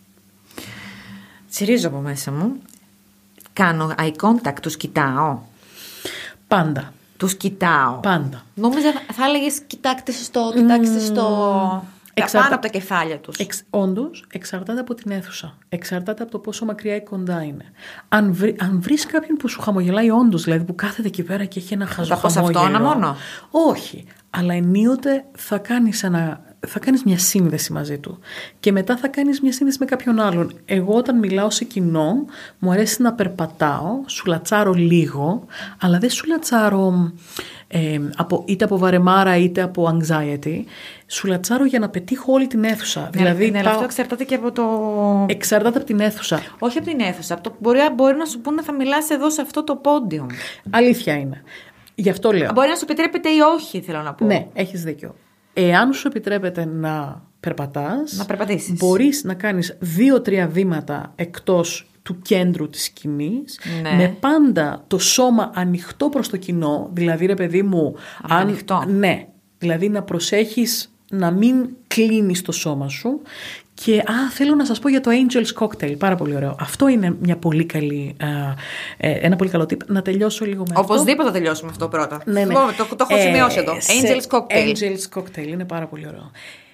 Τσιρίζω από μέσα μου. Κάνω eye contact, τους κοιτάω. Πάντα. Τους κοιτάω. Πάντα. Νόμιζα θα έλεγες κοιτάξτε στο, κοιτάξτε στο... Εξαρτα... πάνω από τα κεφάλια τους. Εξ... Όντως, εξαρτάται από την αίθουσα. Εξαρτάται από το πόσο μακριά ή κοντά είναι. Αν, βρει... Αν βρεις κάποιον που σου χαμογελάει όντως, δηλαδή που κάθεται εκεί πέρα και έχει ένα χαζοχαμόγελο. Θα πω σε αυτόν μόνο. Όχι. Αλλά ενίοτε θα κάνεις, ένα... θα κάνεις μια σύνδεση μαζί του. Και μετά θα κάνεις μια σύνδεση με κάποιον άλλον. Εγώ όταν μιλάω σε κοινό, μου αρέσει να περπατάω, σου λατσάρω λίγο, αλλά δεν σου λατσάρω... Ε, από, είτε από βαρεμάρα είτε από anxiety, σου λατσάρω για να πετύχω όλη την αίθουσα. Ναι, δηλαδή, ναι, πάω... αυτό εξαρτάται και από το... Εξαρτάται από την αίθουσα. Όχι από την αίθουσα. Από το... μπορεί, μπορεί να σου πούνε θα μιλάς εδώ σε αυτό το πόντιο. Αλήθεια είναι. Γι' αυτό λέω. Μπορεί να σου επιτρέπεται ή όχι, θέλω να πω. Ναι, έχεις δίκιο. Εάν σου επιτρέπεται να περπατάς, να περπατήσεις, μπορείς να κάνεις δύο-τρία βήματα εκτός του κέντρου της σκηνής, ναι. με πάντα το σώμα ανοιχτό προς το κοινό, δηλαδή ρε παιδί μου, αν, ανοιχτό. Ναι, δηλαδή να προσέχεις να μην κλείνεις το σώμα σου. Και α, θέλω να σας πω για το Angel's Cocktail, πάρα πολύ ωραίο. Αυτό είναι μια πολύ καλή, ε, ένα πολύ καλό tip. Να τελειώσω λίγο με αυτό. Οπωσδήποτε θα τελειώσουμε αυτό πρώτα. Ναι, ναι. Το, το, το έχω σημειώσει ε, εδώ. Angel's Cocktail. Angel's Cocktail, είναι πάρα πολύ ωραίο.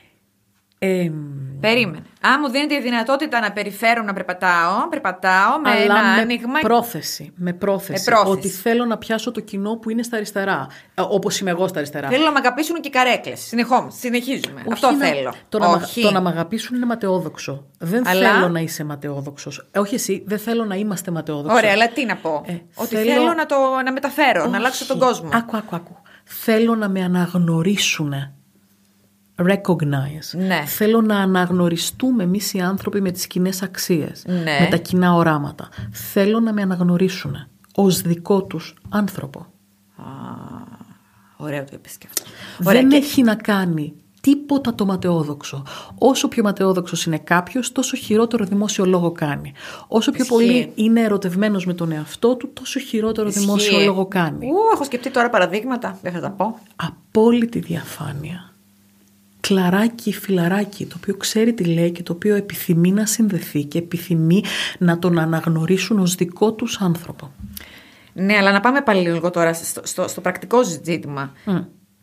Ε, Περίμενε. Αν μου δίνεται η δυνατότητα να περιφέρω να περπατάω, περπατάω με ένα με άνοιγμα. Πρόθεση, με πρόθεση. Με πρόθεση. Ότι θέλω να πιάσω το κοινό που είναι στα αριστερά. Όπως είμαι εγώ στα αριστερά. Θέλω να με αγαπήσουν και οι καρέκλες. Συνεχίζουμε. Όχι αυτό να, θέλω. Το να, το να με αγαπήσουν είναι ματαιόδοξο. Δεν αλλά... θέλω να είσαι ματαιόδοξος. Όχι εσύ, δεν θέλω να είμαστε ματαιόδοξοι. Ωραία, αλλά τι να πω. Ε, Ότι θέλω, θέλω να, το, να μεταφέρω, όχι. Να αλλάξω τον κόσμο. Άκου, άκου, άκου. Θέλω να με αναγνωρίσουν. Recognize. Ναι. Θέλω να αναγνωριστούμε εμείς οι άνθρωποι με τις κοινές αξίες, ναι. με τα κοινά οράματα. Θέλω να με αναγνωρίσουν ως δικό τους άνθρωπο. Α, ωραίο το είπες και αυτό. Δεν και... έχει να κάνει τίποτα το ματαιόδοξο. Όσο πιο ματαιόδοξος είναι κάποιος, τόσο χειρότερο δημόσιο λόγο κάνει. Όσο πιο Ισχύει. πολύ είναι ερωτευμένος με τον εαυτό του, τόσο χειρότερο Ισχύει. δημόσιο λόγο κάνει. Ου, έχω σκεφτεί τώρα παραδείγματα, δεν θα τα πω. Απόλυτη διαφάνεια. Κλαράκι, φιλαράκι, το οποίο ξέρει τι λέει και το οποίο επιθυμεί να συνδεθεί και επιθυμεί να τον αναγνωρίσουν ως δικό τους άνθρωπο. Ναι, αλλά να πάμε πάλι λίγο τώρα στο, στο, στο πρακτικό ζήτημα. Mm.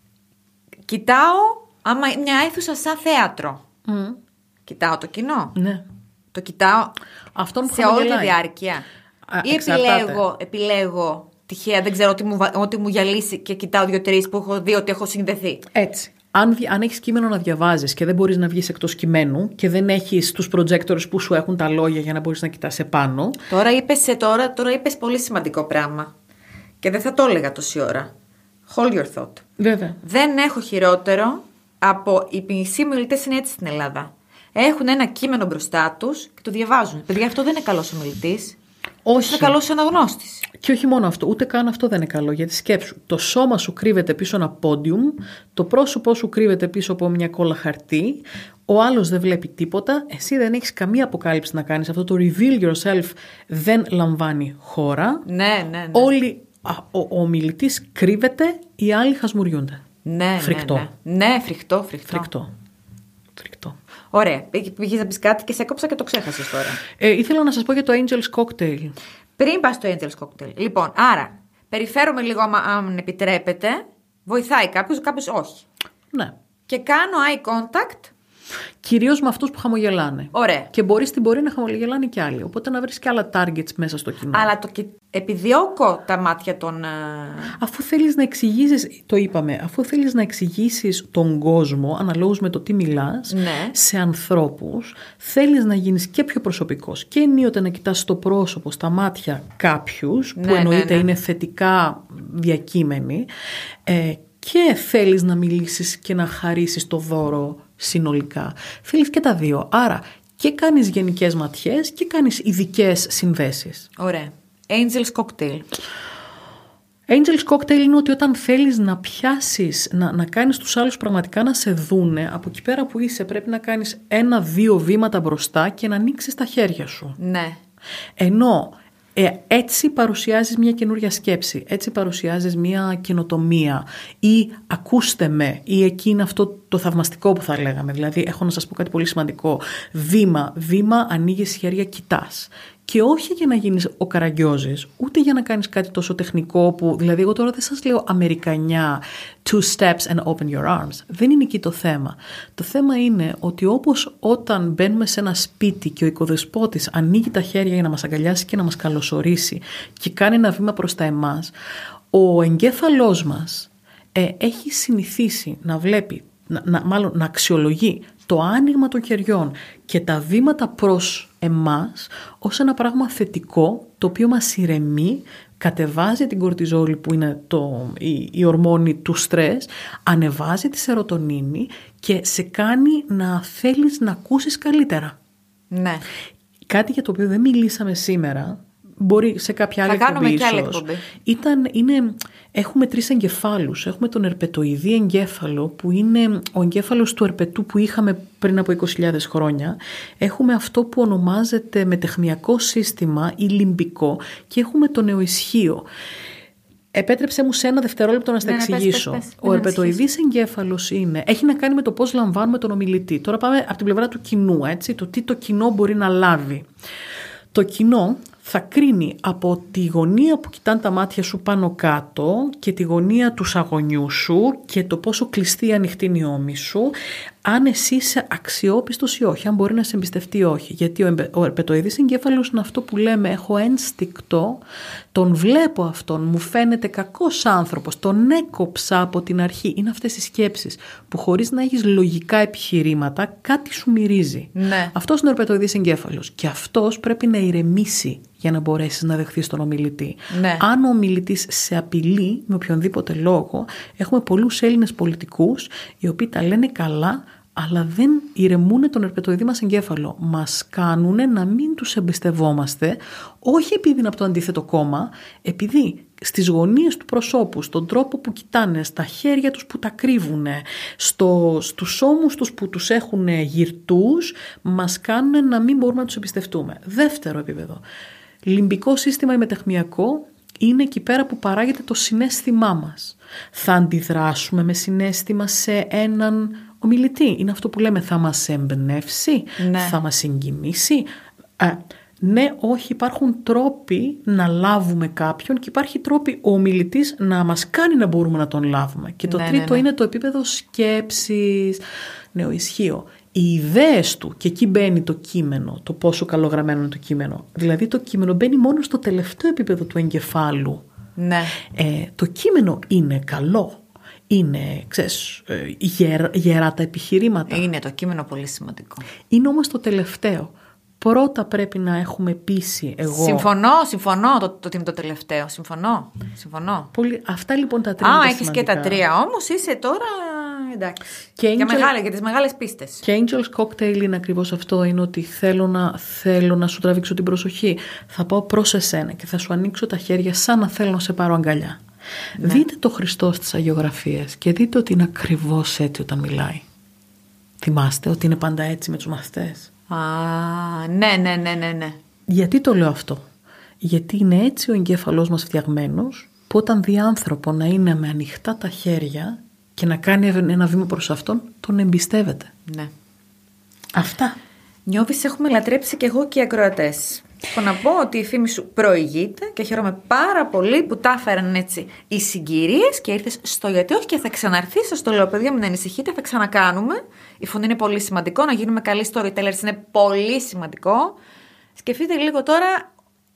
Κοιτάω άμα μια αίθουσα σαν θέατρο. Mm. Κοιτάω το κοινό. Ναι. Το κοιτάω αυτόν που σε όλη τη διάρκεια. Α, ή επιλέγω, επιλέγω τυχαία, δεν ξέρω ότι μου, ότι μου γυαλίσει και κοιτάω δύο-τρεις που έχω δει ότι έχω συνδεθεί. Έτσι. Αν, αν έχεις κείμενο να διαβάζεις και δεν μπορείς να βγεις εκτός κειμένου και δεν έχεις τους projectors που σου έχουν τα λόγια για να μπορείς να κοιτάς επάνω. Τώρα είπες, τώρα, τώρα είπες πολύ σημαντικό πράγμα. Και δεν θα το έλεγα τόση ώρα. Hold your thought. Βέβαια. Δεν έχω χειρότερο από οι μισοί ομιλητές είναι έτσι στην Ελλάδα. Έχουν ένα κείμενο μπροστά τους και το διαβάζουν. Παιδιά, αυτό δεν είναι καλός ομιλητής. Όχι. Είναι καλός αναγνώστης. Και όχι μόνο αυτό, ούτε καν αυτό δεν είναι καλό. Γιατί σκέψου, το σώμα σου κρύβεται πίσω ένα πόντιουμ, το πρόσωπό σου κρύβεται πίσω από μια κόλλα χαρτί, ο άλλος δεν βλέπει τίποτα, εσύ δεν έχεις καμία αποκάλυψη να κάνεις. Αυτό το reveal yourself δεν λαμβάνει χώρα. Ναι, ναι, ναι. Όλοι, α, ο, ο ομιλητής κρύβεται, οι άλλοι χασμουριούνται. Ναι, φρικτό. Ναι, ναι. ναι, φρικτό, φρικτό. Φρικτό. Φρικτό. Ωραία. Πήγες να πεις κάτι και σε έκοψα και το ξέχασες τώρα. Ε, ήθελα να σας πω για το Angel's Cocktail. Πριν πας στο Angel's Cocktail. Λοιπόν, άρα, περιφέρομαι λίγο, αν επιτρέπετε. Βοηθάει κάποιος, κάποιος όχι. Ναι. Και κάνω eye contact. Κυρίως με αυτούς που χαμογελάνε. Ωραία. Και μπορεί στην πορεία να χαμογελάνε και άλλοι. Οπότε να βρεις και άλλα targets μέσα στο κοινό. Αλλά το, επιδιώκω τα μάτια των. Αφού θέλεις να εξηγήσεις, το είπαμε, αφού θέλεις να εξηγήσεις τον κόσμο, αναλόγως με το τι μιλάς, ναι. σε ανθρώπους, θέλεις να γίνεις και πιο προσωπικός. Και ενίοτε να κοιτάς στο πρόσωπο, στα μάτια κάποιους, ναι, που εννοείται ναι, ναι. είναι θετικά διακείμενοι, ε, και θέλεις να μιλήσεις και να χαρίσεις το δώρο συνολικά. Θέλεις και τα δύο. Άρα και κάνεις γενικές ματιές και κάνεις ειδικές συνδέσεις. Ωραία. Angel's Cocktail. Angel's Cocktail είναι ότι όταν θέλεις να πιάσεις, να, να κάνεις τους άλλους πραγματικά να σε δούνε, από εκεί πέρα που είσαι πρέπει να κάνεις ένα-δύο βήματα μπροστά και να ανοίξεις τα χέρια σου. Ναι. Ενώ Ε, έτσι παρουσιάζεις μια καινούρια σκέψη, έτσι παρουσιάζεις μια καινοτομία ή ακούστε με, ή εκεί είναι αυτό το θαυμαστικό που θα λέγαμε. Δηλαδή έχω να σας πω κάτι πολύ σημαντικό. Βήμα, βήμα, ανοίγεις χέρια, κοιτάς. Και όχι για να γίνεις ο Καραγκιόζης, ούτε για να κάνεις κάτι τόσο τεχνικό που, δηλαδή εγώ τώρα δεν σας λέω αμερικανιά, two steps and open your arms. Δεν είναι εκεί το θέμα. Το θέμα είναι ότι όπως όταν μπαίνουμε σε ένα σπίτι και ο οικοδεσπότης ανοίγει τα χέρια για να μας αγκαλιάσει και να μας καλωσορίσει και κάνει ένα βήμα προς τα εμάς, ο εγκέφαλός μας ε, έχει συνηθίσει να βλέπει, να, να, μάλλον να αξιολογεί το άνοιγμα των χεριών και τα βήματα προς εμάς ως ένα πράγμα θετικό, το οποίο μας ηρεμεί, κατεβάζει την κορτιζόλη που είναι το, η, η ορμόνη του στρες, ανεβάζει τη σερωτονίνη και σε κάνει να θέλεις να ακούσεις καλύτερα. Ναι. Κάτι για το οποίο δεν μιλήσαμε σήμερα, μπορεί σε κάποια άλλη εκπομπή ίσως. άλλη εκπομπή. Ήταν, είναι, έχουμε τρεις εγκεφάλους. Έχουμε τον ερπετοειδή εγκέφαλο, που είναι ο εγκέφαλος του ερπετού που είχαμε πριν από είκοσι χιλιάδες χρόνια. Έχουμε αυτό που ονομάζεται μετεχμιακό σύστημα ή λιμπικό και έχουμε το νεοισχύο. Επέτρεψέ μου σε ένα δευτερόλεπτο να στα ναι, εξηγήσω. Πες, πες, πες. Ο ερπετοειδής εγκέφαλος είναι, έχει να κάνει με το πώς λαμβάνουμε τον ομιλητή. Τώρα πάμε από την πλευρά του κοινού, έτσι, το τι το κοινό μπορεί να λάβει. Το κοινό θα κρίνει από τη γωνία που κοιτάνε τα μάτια σου πάνω κάτω και τη γωνία του σαγωνιού σου και το πόσο κλειστή ή ανοιχτή είναι η ώμη σου, αν εσύ είσαι αξιόπιστος ή όχι, αν μπορεί να σε εμπιστευτεί ή όχι. Γιατί ο ερπετοειδής εγκέφαλος είναι αυτό που λέμε έχω ένστικτο, τον βλέπω αυτόν, μου φαίνεται κακός άνθρωπος, τον έκοψα από την αρχή. Είναι αυτές οι σκέψεις που χωρίς να έχεις λογικά επιχειρήματα κάτι σου μυρίζει. Ναι. Αυτός είναι ο ερπετοειδής εγκέφαλος και αυτός πρέπει να ηρεμήσει για να μπορέσεις να δεχθείς τον ομιλητή. Ναι. Αν ο ομιλητής σε απειλεί με οποιονδήποτε λόγο, έχουμε πολλούς Έλληνες πολιτικούς οι οποίοι τα λένε καλά, αλλά δεν ηρεμούν τον ερπετοειδή μας εγκέφαλο. Μας κάνουν να μην τους εμπιστευόμαστε, όχι επειδή είναι από το αντίθετο κόμμα, επειδή στις γωνίες του προσώπου, στον τρόπο που κοιτάνε, στα χέρια τους που τα κρύβουν, στο, στους ώμους τους που τους έχουν γυρτούς, μας κάνουν να μην μπορούμε να τους εμπιστευτούμε. Δεύτερο επίπεδο. Λιμπικό σύστημα ή μετεχμιακό είναι εκεί πέρα που παράγεται το συναίσθημά μας. Θα αντιδράσουμε με συναίσθημα σε έναν ομιλητή. Είναι αυτό που λέμε θα μας εμπνεύσει, ναι. θα μας συγκινήσει. Α, ναι, όχι, υπάρχουν τρόποι να λάβουμε κάποιον και υπάρχει τρόποι ο ομιλητής να μας κάνει να μπορούμε να τον λάβουμε. Και το ναι, τρίτο ναι, ναι. είναι το επίπεδο σκέψης, νεοισχύο. Οι ιδέες του, και εκεί μπαίνει το κείμενο, το πόσο καλογραμμένο είναι το κείμενο. Δηλαδή το κείμενο μπαίνει μόνο στο τελευταίο επίπεδο του εγκεφάλου. Ναι. Ε, το κείμενο είναι καλό. Είναι, ξέρεις, γερ, γερά τα επιχειρήματα. Είναι το κείμενο πολύ σημαντικό. Είναι όμως το τελευταίο. Πρώτα πρέπει να έχουμε πείσει εγώ. Συμφωνώ, συμφωνώ το, το ότι είναι το τελευταίο. Συμφωνώ. συμφωνώ. Πολύ, αυτά λοιπόν τα τρία. Α, είναι τα έχεις και τα σημαντικά. τρία όμως, είσαι τώρα εντάξει. Και για, Angel... μεγάλα, για τις μεγάλες πίστες. Και Angel's Cocktail είναι ακριβώς αυτό. Είναι ότι θέλω να, θέλω να σου τραβήξω την προσοχή. Θα πάω προς εσένα και θα σου ανοίξω τα χέρια σαν να θέλω να σε πάρω αγκαλιά. Ναι. Δείτε το Χριστό στις αγιογραφίες και δείτε ότι είναι ακριβώς έτσι όταν μιλάει. Θυμάστε ότι είναι πάντα έτσι με τους μαθητές. Α, ναι, ναι, ναι, ναι, ναι. Γιατί το λέω αυτό? Γιατί είναι έτσι ο εγκέφαλός μας φτιαγμένος, που όταν δει άνθρωπο να είναι με ανοιχτά τα χέρια και να κάνει ένα βήμα προς αυτόν, τον εμπιστεύεται. Ναι. Αυτά. Νιώθεις έχουμε λατρέψει και εγώ και οι ακροατές. Έχω να πω ότι η φήμη σου προηγείται και χαίρομαι πάρα πολύ που τα έφεραν έτσι οι συγκυρίες και ήρθες στο γιατί όχι και θα ξαναρθείς. Σας το λέω, παιδιά, μην ανησυχείτε, θα ξανακάνουμε. Η φωνή είναι πολύ σημαντικό, να γίνουμε καλοί storytellers είναι πολύ σημαντικό. Σκεφτείτε λίγο τώρα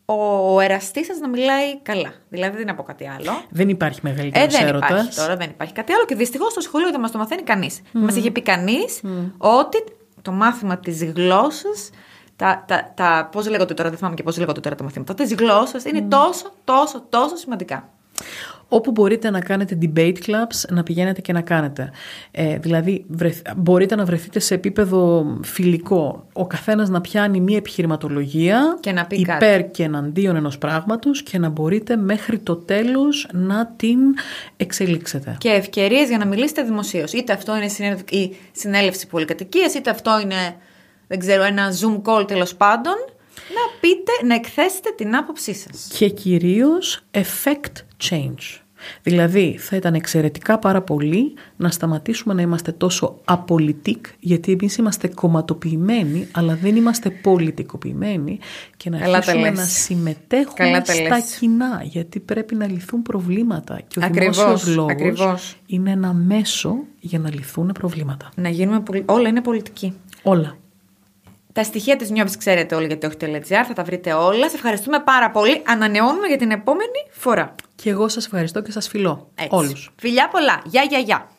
ο εραστής σας να μιλάει καλά. Δηλαδή δεν είναι από κάτι άλλο. Δεν υπάρχει μεγαλύτερος ε, δεν έρωτας. Υπάρχει τώρα, δεν υπάρχει κάτι άλλο και δυστυχώς στο σχολείο δεν μας το μαθαίνει κανείς. Mm. Μας είχε πει κανείς mm. ότι το μάθημα της γλώσσας. Τα, τα, τα, πώς λέγονται τώρα, δεν θυμάμαι και πώς λέγονται τώρα τα μαθήματα της γλώσσας, είναι mm. τόσο, τόσο, τόσο σημαντικά. Όπου μπορείτε να κάνετε debate clubs, να πηγαίνετε και να κάνετε. Ε, δηλαδή, βρεθ, μπορείτε να βρεθείτε σε επίπεδο φιλικό. Ο καθένας να πιάνει μία επιχειρηματολογία και να πει υπέρ κάτι. Και εναντίον ενός πράγματος και να μπορείτε μέχρι το τέλος να την εξελίξετε. Και ευκαιρίες για να μιλήσετε δημοσίως. Είτε αυτό είναι η συνέλευση πολυκατοικίας, είτε αυτό είναι, δεν ξέρω, ένα Zoom call τέλος πάντων. Να πείτε, να εκθέσετε την άποψή σας. Και κυρίως effect change. Δηλαδή θα ήταν εξαιρετικά πάρα πολύ να σταματήσουμε να είμαστε τόσο απολυτικ, γιατί εμείς είμαστε κομματοποιημένοι, αλλά δεν είμαστε πολιτικοποιημένοι και να Καλά αρχίσουμε να συμμετέχουμε στα κοινά, γιατί πρέπει να λυθούν προβλήματα. Και ο ακριβώς, δημόσιος λόγος ακριβώς. είναι ένα μέσο για να λυθούν προβλήματα. Να γίνουμε, όλα είναι πολιτική. Όλα. Τα στοιχεία της Νιώβης ξέρετε όλοι γιατί όχι.gr, θα τα βρείτε όλα. Σε ευχαριστούμε πάρα πολύ. Ανανεώνουμε για την επόμενη φορά. Και εγώ σας ευχαριστώ και σας φιλώ. Έτσι. Όλους. Φιλιά πολλά. Γεια, γεια, γεια.